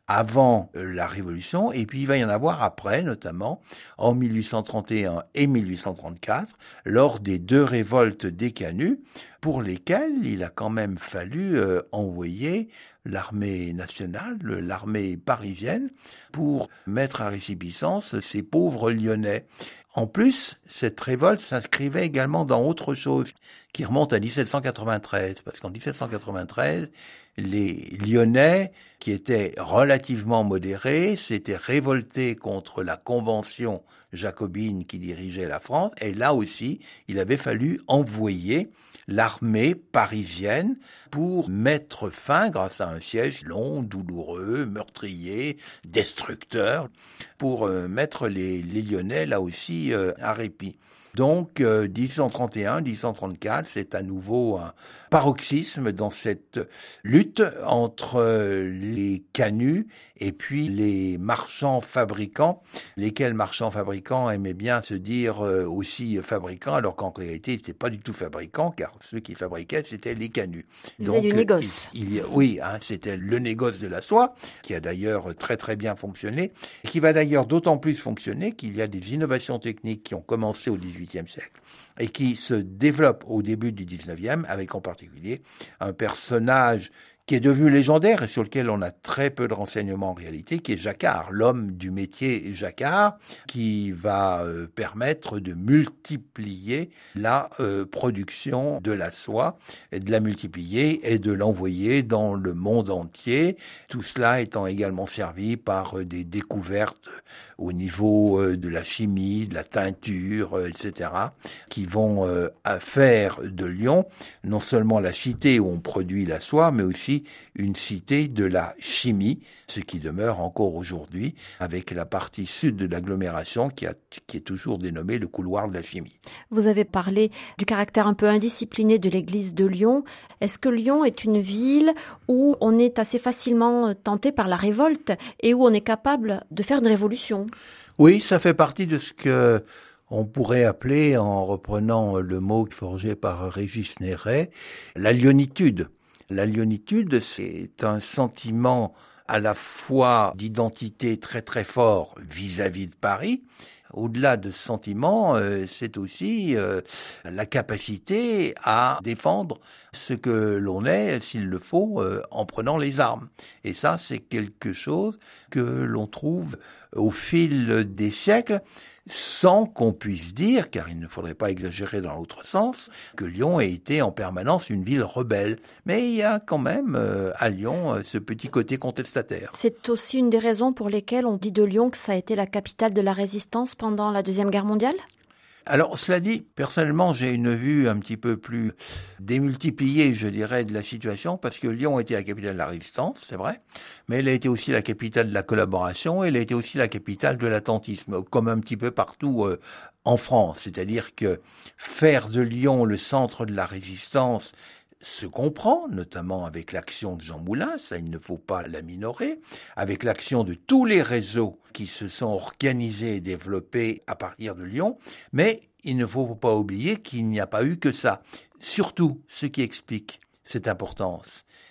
avant la Révolution, et puis il va y en avoir après, notamment en mille huit cent trente et un et mille huit cent trente-quatre, lors des deux révoltes des canuts, pour lesquelles il a quand même fallu euh, envoyer l'armée nationale, l'armée parisienne, pour mettre à récipicence ces pauvres Lyonnais. En plus, cette révolte s'inscrivait également dans autre chose qui remonte à dix-sept cent quatre-vingt-treize, parce qu'en dix-sept cent quatre-vingt-treize, les Lyonnais, qui étaient relativement modérés, s'étaient révoltés contre la convention jacobine qui dirigeait la France, et là aussi, il avait fallu envoyer l'armée parisienne pour mettre fin, grâce à un siège long, douloureux, meurtrier, destructeur, pour euh, mettre les, les Lyonnais là aussi euh, à répit. Donc, euh, dix-huit cent trente et un, dix-huit cent trente-quatre, c'est à nouveau un paroxysme dans cette lutte entre les canuts et puis les marchands fabricants, lesquels marchands fabricants aimaient bien se dire euh, aussi fabricants, alors qu'en réalité, ils n'étaient pas du tout fabricants, car ceux qui fabriquaient, c'était les canuts. Vous Donc, du négoce. Il, il, oui, hein, c'était le négoce de la soie, qui a d'ailleurs très très bien fonctionné, et qui va d'ailleurs d'autant plus fonctionner qu'il y a des innovations techniques qui ont commencé au dix-huitième siècle et qui se développent au début du dix-neuvième, avec en particulier un personnage qui est devenu légendaire et sur lequel on a très peu de renseignements en réalité, qui est Jacquard, l'homme du métier Jacquard, qui va euh, permettre de multiplier la euh, production de la soie, et de la multiplier et de l'envoyer dans le monde entier, tout cela étant également servi par euh, des découvertes au niveau euh, de la chimie, de la teinture, euh, et cetera, qui vont euh, faire de Lyon non seulement la cité où on produit la soie, mais aussi une cité de la chimie, ce qui demeure encore aujourd'hui avec la partie sud de l'agglomération qui, a, qui est toujours dénommée le couloir de la chimie. Vous avez parlé du caractère un peu indiscipliné de l'église de Lyon. Est-ce que Lyon est une ville où on est assez facilement tenté par la révolte et où on est capable de faire une révolution? Oui, ça fait partie de ce que on pourrait appeler, en reprenant le mot forgé par Régis Néret, la lyonitude. La lyonitude, c'est un sentiment à la fois d'identité très très fort vis-à-vis de Paris. Au-delà de ce sentiment, euh, c'est aussi euh, la capacité à défendre ce que l'on est, s'il le faut, euh, en prenant les armes. Et ça, c'est quelque chose que l'on trouve au fil des siècles, sans qu'on puisse dire, car il ne faudrait pas exagérer dans l'autre sens, que Lyon ait été en permanence une ville rebelle. Mais il y a quand même euh, à Lyon euh, ce petit côté contestataire. C'est aussi une des raisons pour lesquelles on dit de Lyon que ça a été la capitale de la résistance pendant la Deuxième Guerre mondiale ? Alors, cela dit, personnellement, j'ai une vue un petit peu plus démultipliée, je dirais, de la situation, parce que Lyon était la capitale de la résistance, c'est vrai, mais elle a été aussi la capitale de la collaboration, et elle a été aussi la capitale de l'attentisme, comme un petit peu partout euh, en France. C'est-à-dire que faire de Lyon le centre de la résistance se comprend, notamment avec l'action de Jean Moulin, ça il ne faut pas la minorer, avec l'action de tous les réseaux qui se sont organisés et développés à partir de Lyon, mais il ne faut pas oublier qu'il n'y a pas eu que ça. Surtout, ce qui explique cette importance,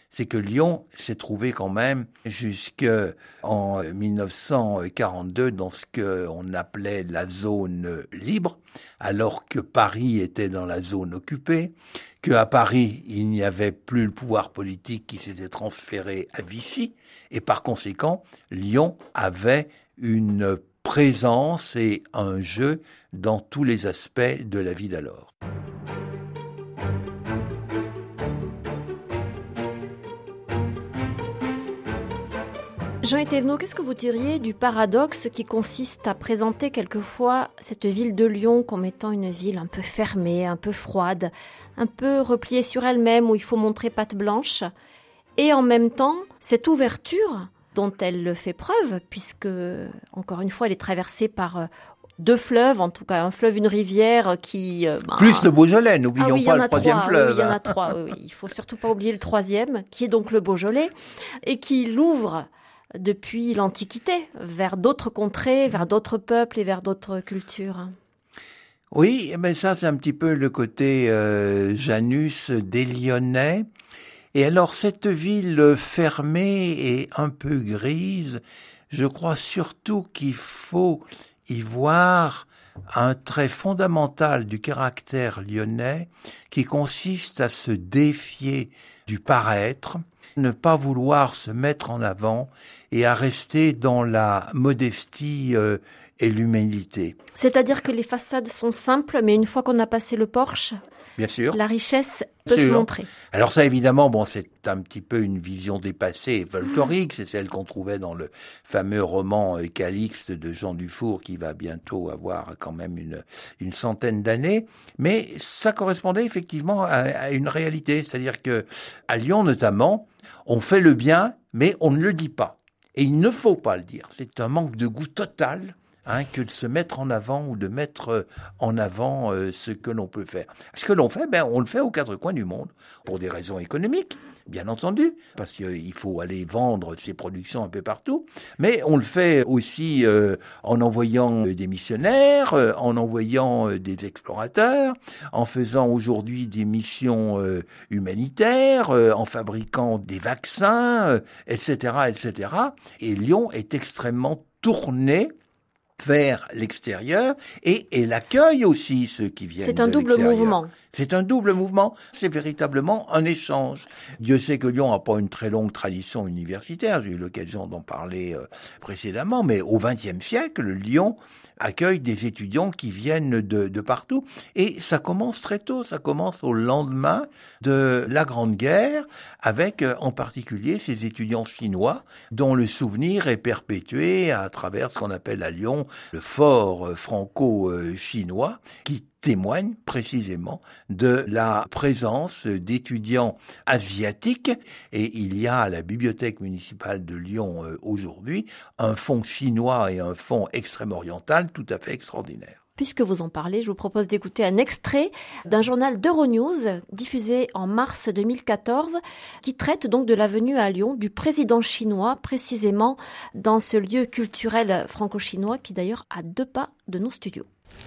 c'est que Lyon s'est trouvé quand même jusqu'en mille neuf cent quarante-deux dans ce qu'on appelait la zone libre, alors que Paris était dans la zone occupée, qu'à Paris, il n'y avait plus le pouvoir politique qui s'était transféré à Vichy, et par conséquent, Lyon avait une présence et un jeu dans tous les aspects de la vie d'alors. Jean Thévenot, qu'est-ce que vous diriez du paradoxe qui consiste à présenter quelquefois cette ville de Lyon comme étant une ville un peu fermée, un peu froide, un peu repliée sur elle-même où il faut montrer patte blanche, et en même temps cette ouverture dont elle fait preuve, puisque, encore une fois, elle est traversée par deux fleuves, en tout cas un fleuve, une rivière qui... Bah... Plus le Beaujolais, n'oublions ah oui, pas le troisième trois, fleuve. Oui, il y en a trois, oui, oui. Il faut surtout pas oublier le troisième, qui est donc le Beaujolais, et qui l'ouvre depuis l'Antiquité vers d'autres contrées, vers d'autres peuples et vers d'autres cultures. Oui, mais ça c'est un petit peu le côté euh, Janus des Lyonnais. Et alors cette ville fermée et un peu grise, je crois surtout qu'il faut y voir un trait fondamental du caractère lyonnais qui consiste à se défier du paraître, ne pas vouloir se mettre en avant et à rester dans la modestie euh, et l'humilité. C'est-à-dire que les façades sont simples, mais une fois qu'on a passé le porche, bien sûr, la richesse peut sûr. se montrer. Alors ça, évidemment, bon, c'est un petit peu une vision dépassée, folklorique. C'est celle qu'on trouvait dans le fameux roman Calixte de Jean Dufour, qui va bientôt avoir quand même une, une centaine d'années. Mais ça correspondait effectivement à, à une réalité. C'est-à-dire que à Lyon, notamment, on fait le bien, mais on ne le dit pas. Et il ne faut pas le dire. C'est un manque de goût total. Hein, que de se mettre en avant ou de mettre en avant euh, ce que l'on peut faire. Ce que l'on fait, ben, on le fait aux quatre coins du monde, pour des raisons économiques, bien entendu, parce qu'il euh, faut aller vendre ses productions un peu partout, mais on le fait aussi euh, en envoyant euh, des missionnaires, euh, en envoyant euh, des explorateurs, en faisant aujourd'hui des missions euh, humanitaires, euh, en fabriquant des vaccins, euh, et cetera, et cetera. Et Lyon est extrêmement tourné vers l'extérieur et elle accueille aussi ceux qui viennent de l'extérieur. C'est un double mouvement. C'est un double mouvement, c'est véritablement un échange. Dieu sait que Lyon n'a pas une très longue tradition universitaire, j'ai eu l'occasion d'en parler euh, précédemment, mais au vingtième siècle, Lyon accueille des étudiants qui viennent de, de partout. Et ça commence très tôt, ça commence au lendemain de la Grande Guerre, avec euh, en particulier ces étudiants chinois, dont le souvenir est perpétué à travers ce qu'on appelle à Lyon le fort euh, franco-chinois, qui témoigne précisément de la présence d'étudiants asiatiques. Et il y a à la bibliothèque municipale de Lyon euh, aujourd'hui un fonds chinois et un fonds extrême-oriental tout à fait extraordinaire. Puisque vous en parlez, je vous propose d'écouter un extrait d'un journal d'Euronews diffusé en mars deux mille quatorze qui traite donc de la venue à Lyon du président chinois, précisément dans ce lieu culturel franco-chinois qui d'ailleurs a deux pas de nos studios.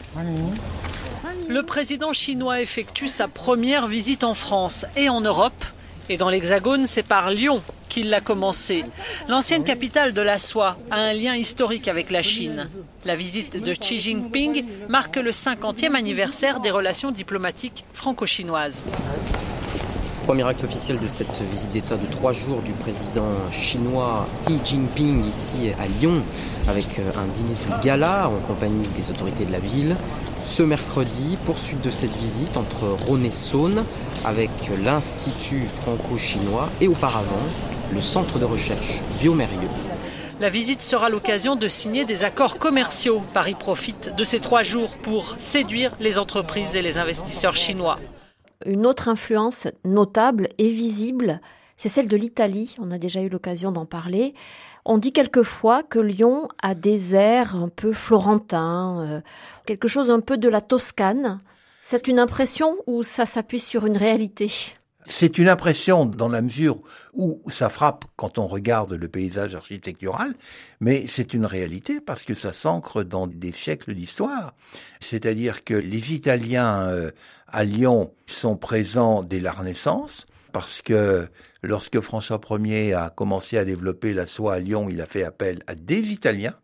Le président chinois effectue sa première visite en France et en Europe. Et dans l'Hexagone, c'est par Lyon qu'il l'a commencé. L'ancienne capitale de la soie a un lien historique avec la Chine. La visite de Xi Jinping marque le cinquantième anniversaire des relations diplomatiques franco-chinoises. Premier acte officiel de cette visite d'État de trois jours du président chinois Xi Jinping ici à Lyon, avec un dîner de gala en compagnie des autorités de la ville. Ce mercredi, poursuite de cette visite entre Rhône et Saône avec l'Institut franco-chinois et auparavant le centre de recherche Biomérieux. La visite sera l'occasion de signer des accords commerciaux. Paris profite de ces trois jours pour séduire les entreprises et les investisseurs chinois. Une autre influence notable et visible, c'est celle de l'Italie. On a déjà eu l'occasion d'en parler. On dit quelquefois que Lyon a des airs un peu florentins, euh, quelque chose un peu de la Toscane. C'est une impression ou ça s'appuie sur une réalité ? C'est une impression dans la mesure où ça frappe quand on regarde le paysage architectural, mais c'est une réalité parce que ça s'ancre dans des siècles d'histoire. C'est-à-dire que les Italiens euh, à Lyon sont présents dès la Renaissance. parce que lorsque François Ier a commencé à développer la soie à Lyon, il a fait appel à des Italiens.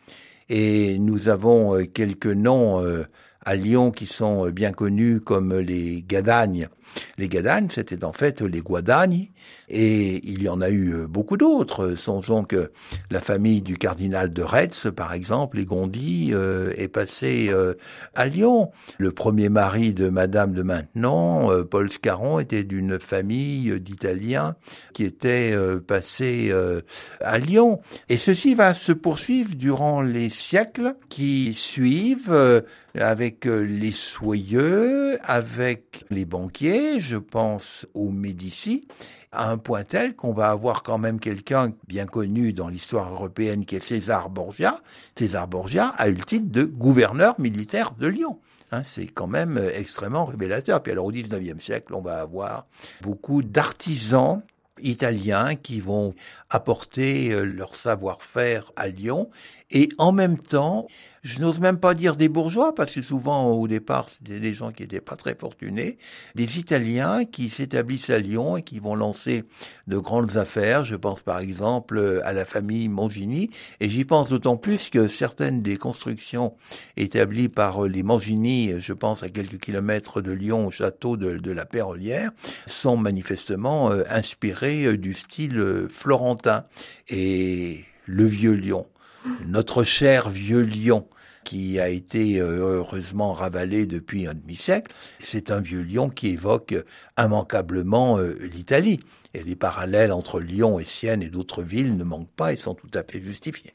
Et nous avons quelques noms à Lyon qui sont bien connus comme les Gadagnes. Les Gadagnes, c'était en fait les Guadagni, et il y en a eu beaucoup d'autres. Songeons que la famille du cardinal de Retz, par exemple, les Gondi, euh, est passée euh, à Lyon. Le premier mari de Madame de Maintenon, euh, Paul Scarron, était d'une famille d'Italiens qui étaient euh, passés euh, à Lyon. Et ceci va se poursuivre durant les siècles qui suivent, euh, avec les soyeux, avec les banquiers, je pense aux Médicis, à un point tel qu'on va avoir quand même quelqu'un bien connu dans l'histoire européenne qui est César Borgia. César Borgia a eu le titre de gouverneur militaire de Lyon. Hein, c'est quand même extrêmement révélateur. Puis alors au dix-neuvième siècle, on va avoir beaucoup d'artisans italiens qui vont apporter leur savoir-faire à Lyon, et en même temps, je n'ose même pas dire des bourgeois, parce que souvent au départ c'était des gens qui n'étaient pas très fortunés, des Italiens qui s'établissent à Lyon et qui vont lancer de grandes affaires. Je pense par exemple à la famille Mangini, et j'y pense d'autant plus que certaines des constructions établies par les Mangini, je pense à quelques kilomètres de Lyon, au château de, de la Pérolière, sont manifestement euh, inspirées du style euh, florentin. Et le vieux Lyon, notre cher vieux Lyon, qui a été heureusement ravalé depuis un demi-siècle, c'est un vieux Lyon qui évoque immanquablement l'Italie. Et les parallèles entre Lyon et Sienne et d'autres villes ne manquent pas et sont tout à fait justifiés.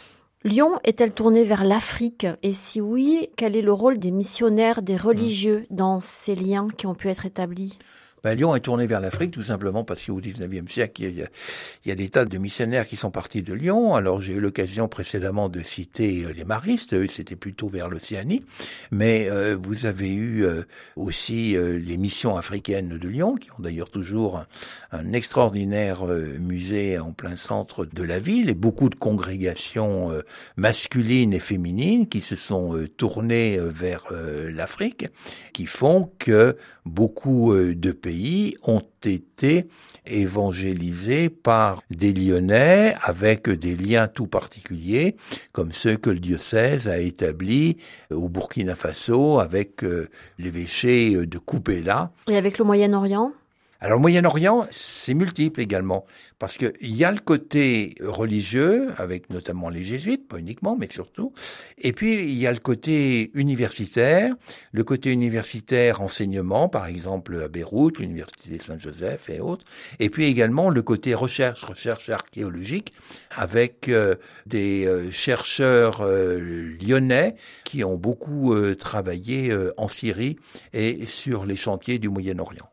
Lyon est-elle tournée vers l'Afrique? Et si oui, quel est le rôle des missionnaires, des religieux dans ces liens qui ont pu être établis? Ben, Lyon est tourné vers l'Afrique tout simplement parce qu'au dix-neuvième siècle, il y, a, il y a des tas de missionnaires qui sont partis de Lyon. Alors j'ai eu l'occasion précédemment de citer les maristes, eux c'était plutôt vers l'Océanie, mais euh, vous avez eu euh, aussi euh, les missions africaines de Lyon, qui ont d'ailleurs toujours un, un extraordinaire euh, musée en plein centre de la ville, et beaucoup de congrégations euh, masculines et féminines qui se sont euh, tournées euh, vers euh, l'Afrique, qui font que beaucoup euh, de pays ont été évangélisés par des Lyonnais avec des liens tout particuliers, comme ceux que le diocèse a établis au Burkina Faso avec l'évêché de Koupéla. Et avec le Moyen-Orient ? Alors, le Moyen-Orient, c'est multiple également, parce que il y a le côté religieux, avec notamment les jésuites, pas uniquement, mais surtout, et puis il y a le côté universitaire, le côté universitaire enseignement, par exemple à Beyrouth, l'université Saint-Joseph et autres, et puis également le côté recherche, recherche archéologique, avec euh, des euh, chercheurs euh, lyonnais qui ont beaucoup euh, travaillé euh, en Syrie et sur les chantiers du Moyen-Orient.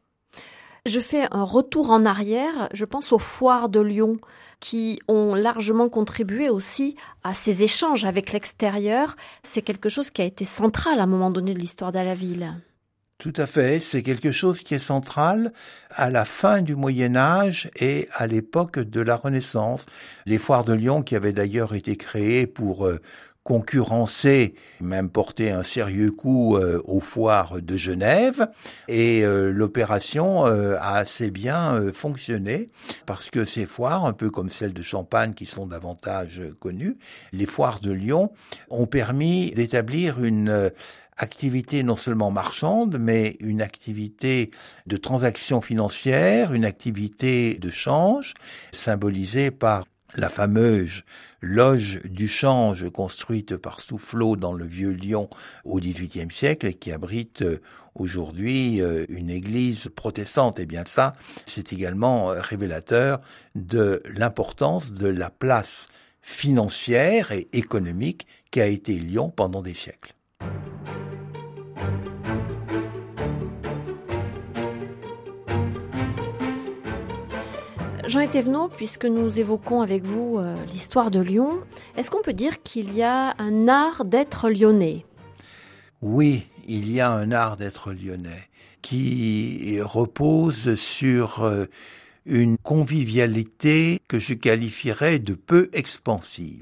Je fais un retour en arrière, je pense aux foires de Lyon qui ont largement contribué aussi à ces échanges avec l'extérieur. C'est quelque chose qui a été central à un moment donné de l'histoire de la ville. Tout à fait, c'est quelque chose qui est central à la fin du Moyen-Âge et à l'époque de la Renaissance. Les foires de Lyon qui avaient d'ailleurs été créées pour euh, concurrencer, même porter un sérieux coup euh, aux foires de Genève, et euh, l'opération euh, a assez bien euh, fonctionné, parce que ces foires, un peu comme celles de Champagne qui sont davantage euh, connues, les foires de Lyon ont permis d'établir une euh, activité non seulement marchande, mais une activité de transaction financière, une activité de change, symbolisée par la fameuse loge du change construite par Soufflot dans le vieux Lyon au dix-huitième siècle et qui abrite aujourd'hui une église protestante. Et bien ça, c'est également révélateur de l'importance de la place financière et économique qu'a été Lyon pendant des siècles. Jean Etévenot, puisque nous évoquons avec vous euh, l'histoire de Lyon, est-ce qu'on peut dire qu'il y a un art d'être lyonnais ? Oui, il y a un art d'être lyonnais qui repose sur euh, une convivialité que je qualifierais de peu expansive.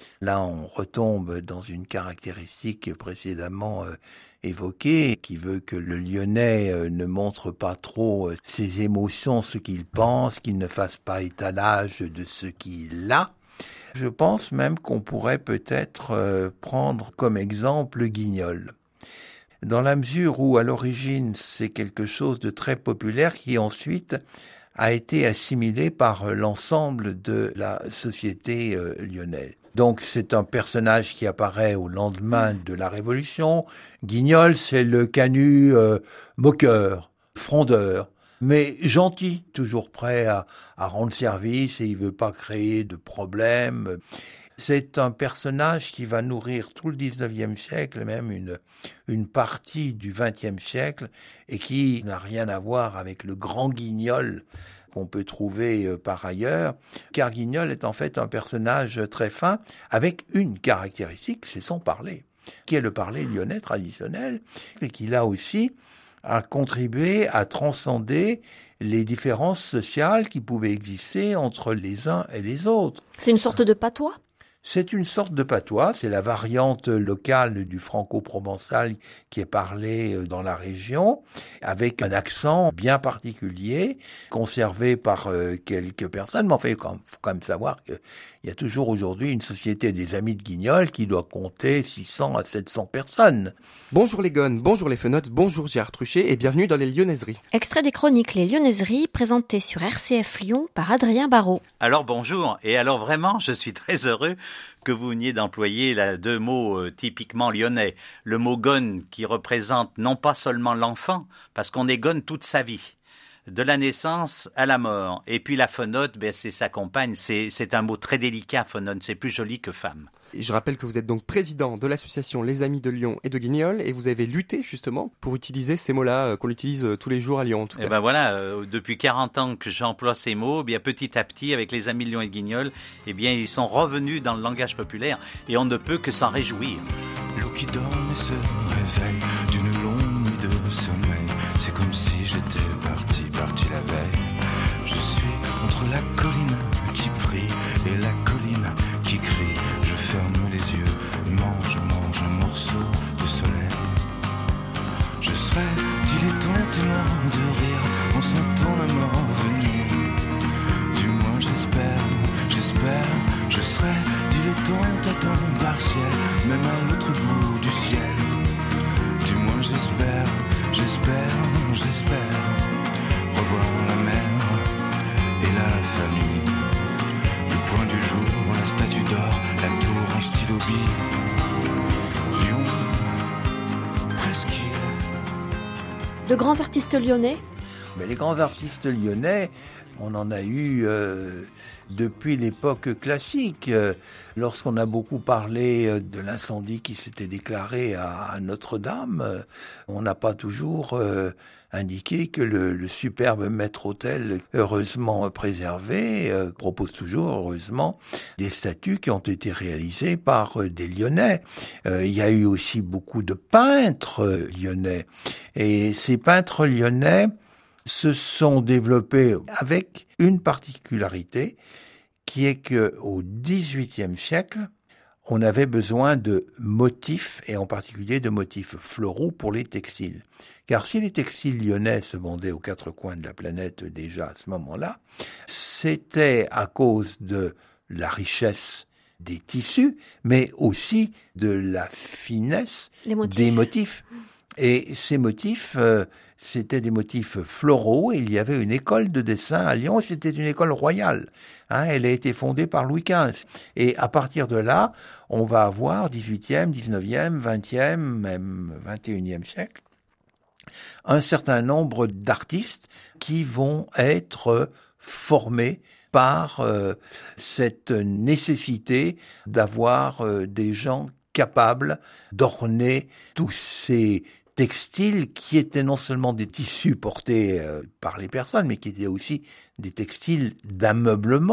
Là, on retombe dans une caractéristique précédemment euh, évoquée, qui veut que le Lyonnais euh, ne montre pas trop euh, ses émotions, ce qu'il pense, qu'il ne fasse pas étalage de ce qu'il a. Je pense même qu'on pourrait peut-être euh, prendre comme exemple le Guignol. Dans la mesure où, à l'origine, c'est quelque chose de très populaire qui ensuite a été assimilé par l'ensemble de la société euh, lyonnaise. Donc c'est un personnage qui apparaît au lendemain de la Révolution. Guignol, c'est le canut euh, moqueur, frondeur, mais gentil, toujours prêt à, à rendre service et il veut pas créer de problèmes. C'est un personnage qui va nourrir tout le dix-neuvième siècle, même une, une partie du vingtième siècle, et qui n'a rien à voir avec le grand Guignol qu'on peut trouver euh, par ailleurs, car Guignol est en fait un personnage très fin, avec une caractéristique, c'est son parler, qui est le parler lyonnais traditionnel, et qui là aussi a contribué à transcender les différences sociales qui pouvaient exister entre les uns et les autres. C'est une sorte de patois ? C'est une sorte de patois, c'est la variante locale du franco-provençal qui est parlé dans la région, avec un accent bien particulier, conservé par euh, quelques personnes. Mais enfin, il faut quand même savoir qu'il y a toujours aujourd'hui une société des Amis de Guignol qui doit compter six cents à sept cents personnes. Bonjour les gones, bonjour les fenotes, bonjour Gérard Truchet et bienvenue dans les Lyonnaiseries. Extrait des chroniques Les Lyonnaiseries, présentées sur R C F Lyon par Adrien Barraud. Alors bonjour, et alors vraiment, je suis très heureux que vous veniez d'employer là, deux mots euh, typiquement lyonnais. Le mot gone qui représente non pas seulement l'enfant, parce qu'on est gone toute sa vie, de la naissance à la mort. Et puis la fenote, ben, c'est sa compagne. C'est, c'est un mot très délicat, fenote, c'est plus joli que femme. Je rappelle que vous êtes donc président de l'association Les Amis de Lyon et de Guignol et vous avez lutté justement pour utiliser ces mots-là euh, qu'on utilise euh, tous les jours à Lyon en tout cas. Et ben voilà, euh, depuis quarante ans que j'emploie ces mots, eh bien petit à petit avec Les Amis de Lyon et de Guignol, eh bien ils sont revenus dans le langage populaire et on ne peut que s'en réjouir. L'eau qui dort et se réveille d'une longue nuit de sommeil, c'est comme si j'étais parti, parti la veille. Je suis entre la colline qui prie et la colline qui crie. Je ferme les yeux, mange, mange un morceau de soleil. Je serai dilettante et mort de rire en sentant la mort venir. Du moins j'espère, j'espère, je serai dilettante à temps partiel, même à l'autre bout du ciel. Du moins j'espère, j'espère, j'espère revoir la mer et la famille. Le point du jour, la statue d'or, la tour en stylo bille. Lyon, presqu'île. De grands artistes lyonnais ? Mais les grands artistes lyonnais, on en a eu euh, depuis l'époque classique. Euh, lorsqu'on a beaucoup parlé euh, de l'incendie qui s'était déclaré à, à Notre-Dame, euh, on n'a pas toujours euh, indiqué que le, le superbe maître-autel, heureusement préservé, euh, propose toujours, heureusement, des statues qui ont été réalisées par euh, des Lyonnais. Euh, il y a eu aussi beaucoup de peintres euh, lyonnais. Et ces peintres lyonnais se sont développés avec une particularité qui est que au dix-huitième siècle, on avait besoin de motifs et en particulier de motifs floraux pour les textiles. Car si les textiles lyonnais se vendaient aux quatre coins de la planète déjà à ce moment-là, c'était à cause de la richesse des tissus, mais aussi de la finesse motifs. des motifs. Et ces motifs, euh, c'était des motifs floraux, et il y avait une école de dessin à Lyon, et c'était une école royale. Hein, elle a été fondée par Louis quinze. Et à partir de là, on va avoir dix-huitième, dix-neuvième, vingtième, même vingt et unième siècle, un certain nombre d'artistes qui vont être formés par euh, cette nécessité d'avoir euh, des gens capables d'orner tous ces textiles qui étaient non seulement des tissus portés euh, par les personnes, mais qui étaient aussi des textiles d'ameublement.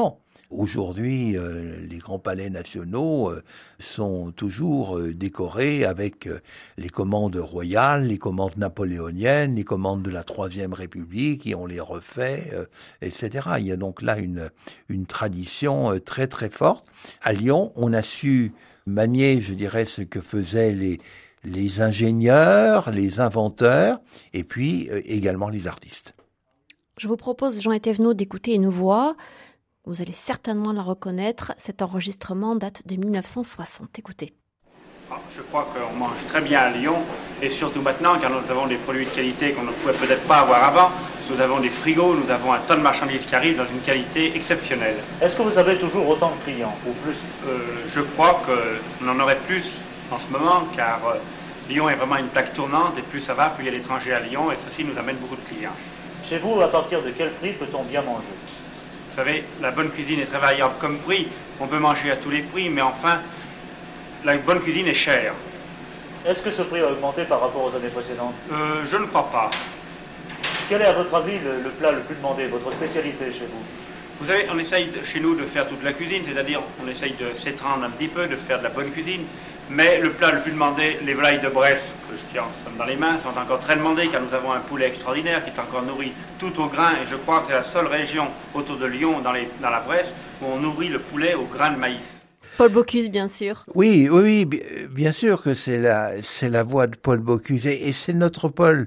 Aujourd'hui, euh, les grands palais nationaux euh, sont toujours euh, décorés avec euh, les commandes royales, les commandes napoléoniennes, les commandes de la Troisième République, et on les refait, euh, et cetera. Il y a donc là une, une tradition euh, très très forte. À Lyon, on a su manier, je dirais, ce que faisaient les les ingénieurs, les inventeurs, et puis euh, également les artistes. Je vous propose, Jean Etévenot, d'écouter une voix. Vous allez certainement la reconnaître. Cet enregistrement date de mille neuf cent soixante. Écoutez. Je crois qu'on mange très bien à Lyon, et surtout maintenant, car nous avons des produits de qualité qu'on ne pouvait peut-être pas avoir avant. Nous avons des frigos, nous avons un tas de marchandises qui arrivent dans une qualité exceptionnelle. Est-ce que vous avez toujours autant de clients, ou plus? euh, Je crois qu'on en aurait plus en ce moment, car euh, Lyon est vraiment une plaque tournante, et plus ça va, plus il y a d'étrangers à Lyon, et ceci nous amène beaucoup de clients. Chez vous, à partir de quel prix peut-on bien manger? Vous savez, la bonne cuisine est très variable comme prix. On peut manger à tous les prix, mais enfin, la bonne cuisine est chère. Est-ce que ce prix a augmenté par rapport aux années précédentes? euh, Je ne crois pas. Quel est à votre avis le, le plat le plus demandé, votre spécialité chez vous? Vous savez, on essaye de, chez nous de faire toute la cuisine, c'est-à-dire on essaye de s'étendre un petit peu, de faire de la bonne cuisine. Mais le plat le plus demandé, les volailles de Brest, que je tiens dans les mains, sont encore très demandées, car nous avons un poulet extraordinaire qui est encore nourri tout au grain, et je crois que c'est la seule région autour de Lyon, dans, les, dans la Bresse, où on nourrit le poulet au grain de maïs. Paul Bocuse, bien sûr. Oui, oui, oui, bien sûr que c'est la, c'est la voix de Paul Bocuse, et, et c'est notre Paul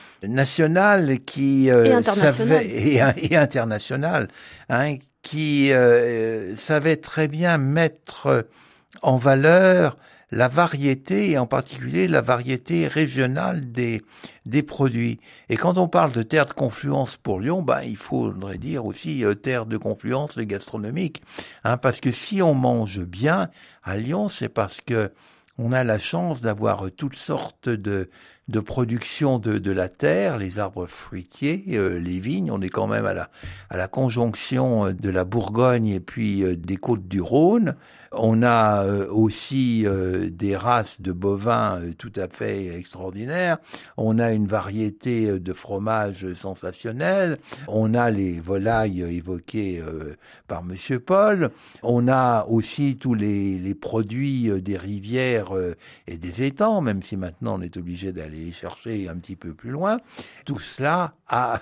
national qui euh, et international, savait, et, et international, hein, qui euh, savait très bien mettre en valeur la variété, et en particulier la variété régionale des des produits. Et quand on parle de terre de confluence pour Lyon, ben il faudrait dire aussi euh, terre de confluence gastronomique, hein, parce que si on mange bien à Lyon, c'est parce que on a la chance d'avoir toutes sortes de de production de de la terre, les arbres fruitiers, euh, les vignes. On est quand même à la à la conjonction de la Bourgogne et puis euh, des côtes du Rhône. On a euh, aussi euh, des races de bovins euh, tout à fait extraordinaires. On a une variété de fromages sensationnels. On a les volailles évoquées euh, par Monsieur Paul. On a aussi tous les, les produits euh, des rivières euh, et des étangs, même si maintenant on est obligé d'aller les chercher un petit peu plus loin. Tout cela a,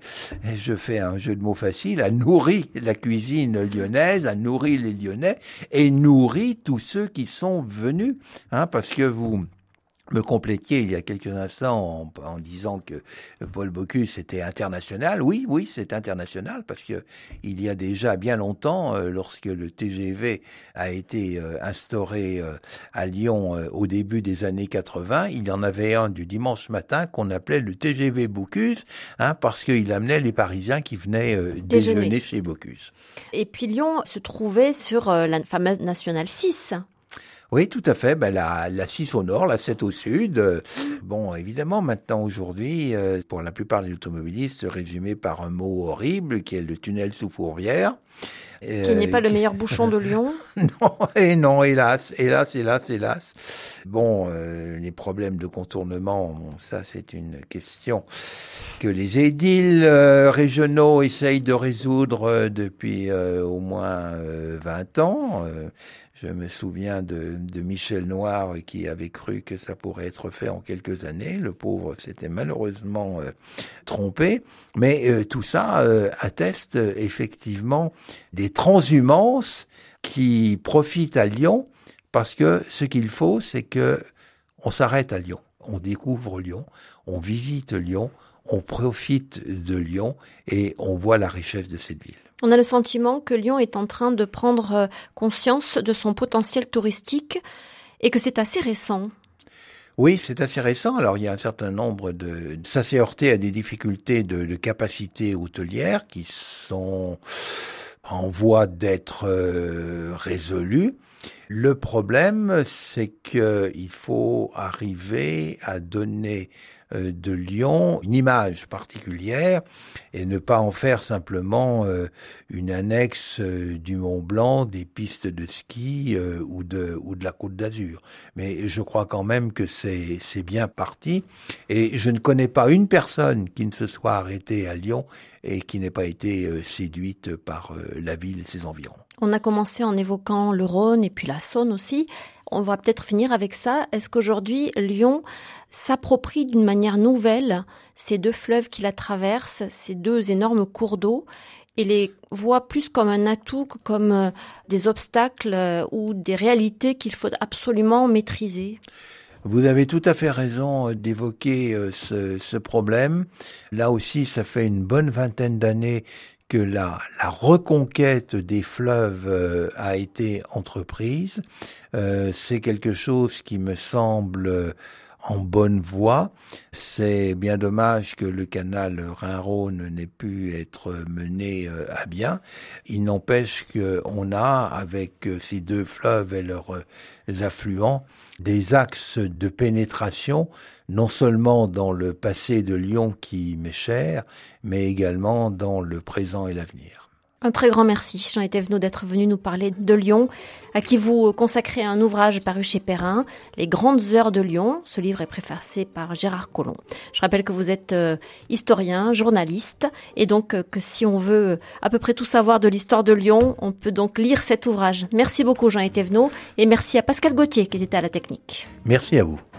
je fais un jeu de mots facile, a nourri la cuisine lyonnaise, a nourri les Lyonnais et nourrit tous ceux qui sont venus, hein, parce que vous me complétiez il y a quelques instants en, en disant que Paul Bocuse était international. Oui, oui, c'est international parce que il y a déjà bien longtemps, euh, lorsque le T G V a été euh, instauré euh, à Lyon euh, au début des années quatre-vingts, il y en avait un du dimanche matin qu'on appelait le T G V Bocuse, hein, parce qu'il amenait les Parisiens qui venaient euh, déjeuner. déjeuner chez Bocuse. Et puis Lyon se trouvait sur euh, la fameuse Nationale six. Oui, tout à fait. Ben, la, la six au nord, la sept au sud. Euh, bon, évidemment, maintenant, aujourd'hui, euh, pour la plupart des automobilistes, résumé par un mot horrible, qui est le tunnel sous Fourvière. Euh, qui n'est pas qui... le meilleur bouchon de Lyon. Non, et non, hélas, hélas, hélas, hélas. Bon, euh, les problèmes de contournement, bon, ça, c'est une question que les édiles euh, régionaux essayent de résoudre euh, depuis euh, au moins euh, vingt ans. Euh, Je me souviens de, de Michel Noir qui avait cru que ça pourrait être fait en quelques années. Le pauvre s'était malheureusement euh, trompé. Mais euh, tout ça euh, atteste euh, effectivement des transhumances qui profitent à Lyon, parce que ce qu'il faut, c'est que on s'arrête à Lyon. On découvre Lyon, on visite Lyon, on profite de Lyon et on voit la richesse de cette ville. On a le sentiment que Lyon est en train de prendre conscience de son potentiel touristique et que c'est assez récent. Oui, c'est assez récent. Alors, il y a un certain nombre de... Ça s'est heurté à des difficultés de, de capacité hôtelière qui sont en voie d'être euh, résolues. Le problème, c'est qu'il faut arriver à donner de Lyon une image particulière et ne pas en faire simplement euh, une annexe euh, du Mont Blanc, des pistes de ski euh, ou de ou de la Côte d'Azur. Mais je crois quand même que c'est c'est bien parti et je ne connais pas une personne qui ne se soit arrêtée à Lyon et qui n'ait pas été euh, séduite par euh, la ville et ses environs. On a commencé en évoquant le Rhône et puis la Saône aussi. On va peut-être finir avec ça. Est-ce qu'aujourd'hui, Lyon s'approprie d'une manière nouvelle ces deux fleuves qui la traversent, ces deux énormes cours d'eau, et les voit plus comme un atout que comme des obstacles ou des réalités qu'il faut absolument maîtriser? Vous avez tout à fait raison d'évoquer ce, ce problème. Là aussi, ça fait une bonne vingtaine d'années que la, la reconquête des fleuves euh, a été entreprise. Euh, c'est quelque chose qui me semble en bonne voie. C'est bien dommage que le canal Rhin-Rhône n'ait pu être mené euh, à bien. Il n'empêche qu'on a, avec ces deux fleuves et leurs euh, affluents, des axes de pénétration, non seulement dans le passé de Lyon qui m'est cher, mais également dans le présent et l'avenir. Un très grand merci, Jean Thévenot, d'être venu nous parler de Lyon, à qui vous consacrez un ouvrage paru chez Perrin, Les grandes heures de Lyon. Ce livre est préfacé par Gérard Collomb. Je rappelle que vous êtes euh, historien, journaliste, et donc euh, que si on veut à peu près tout savoir de l'histoire de Lyon, on peut donc lire cet ouvrage. Merci beaucoup, Jean Thévenot, et merci à Pascal Gauthier qui était à la technique. Merci à vous.